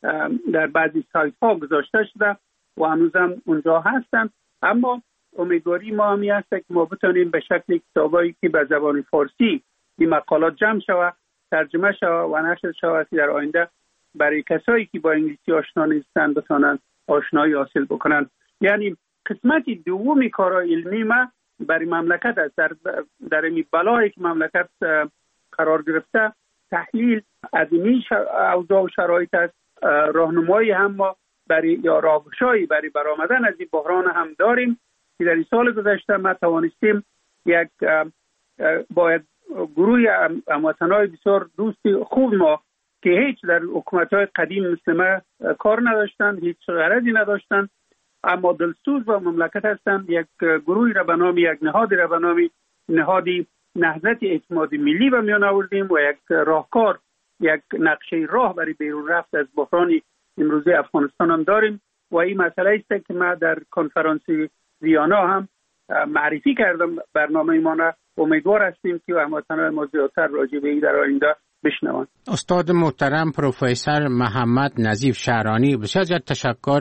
در بعضی سایت ها گذاشته شده و هنوزم اونجا هستن، اما امیدواری ما همی هست که ما بتونیم به شکل کتابایی که به زبان فارسی این مقالات جمع شود، ترجمه شود و نشر شود در آینده برای کسایی که با انگلیسی آشنا نیستن بتونن آشنایی حاصل بکنن. یعنی قسمتی دومی کارهای علمی ما برای مملکت است، در در این بلایی که مملکت قرار گرفته تحلیل از این اوضاع و شرایط است راهنمایی هم ما برای یا راهگشایی برای برآمدن از این بحران هم داریم که در این سال گذشته ما توانستیم یک باید گروه هموطنای بسیار دوست خوب ما که هیچ در حکومت‌های قدیم مثل ما کار نداشتن، هیچ غرضی نداشتن، اما دلسوز و مملکت هستند، یک گروهی را به نام یک نهادی را به نام نهادی نهضت اعتماد ملی به میان آوردیم و یک راهکار، یک نقشه راه برای بیرون رفت از بحران امروزی افغانستان هم داریم و این مسئله است که ما در کنفرانس ویانا هم معرفی کردم برنامه ما را. امیدوار هستیم که هموطنان ما زیادتر راجع به این در آینده بشنوند. استاد محترم پروفسور محمد نظیف شهرانی، بسیار زیاد تشکر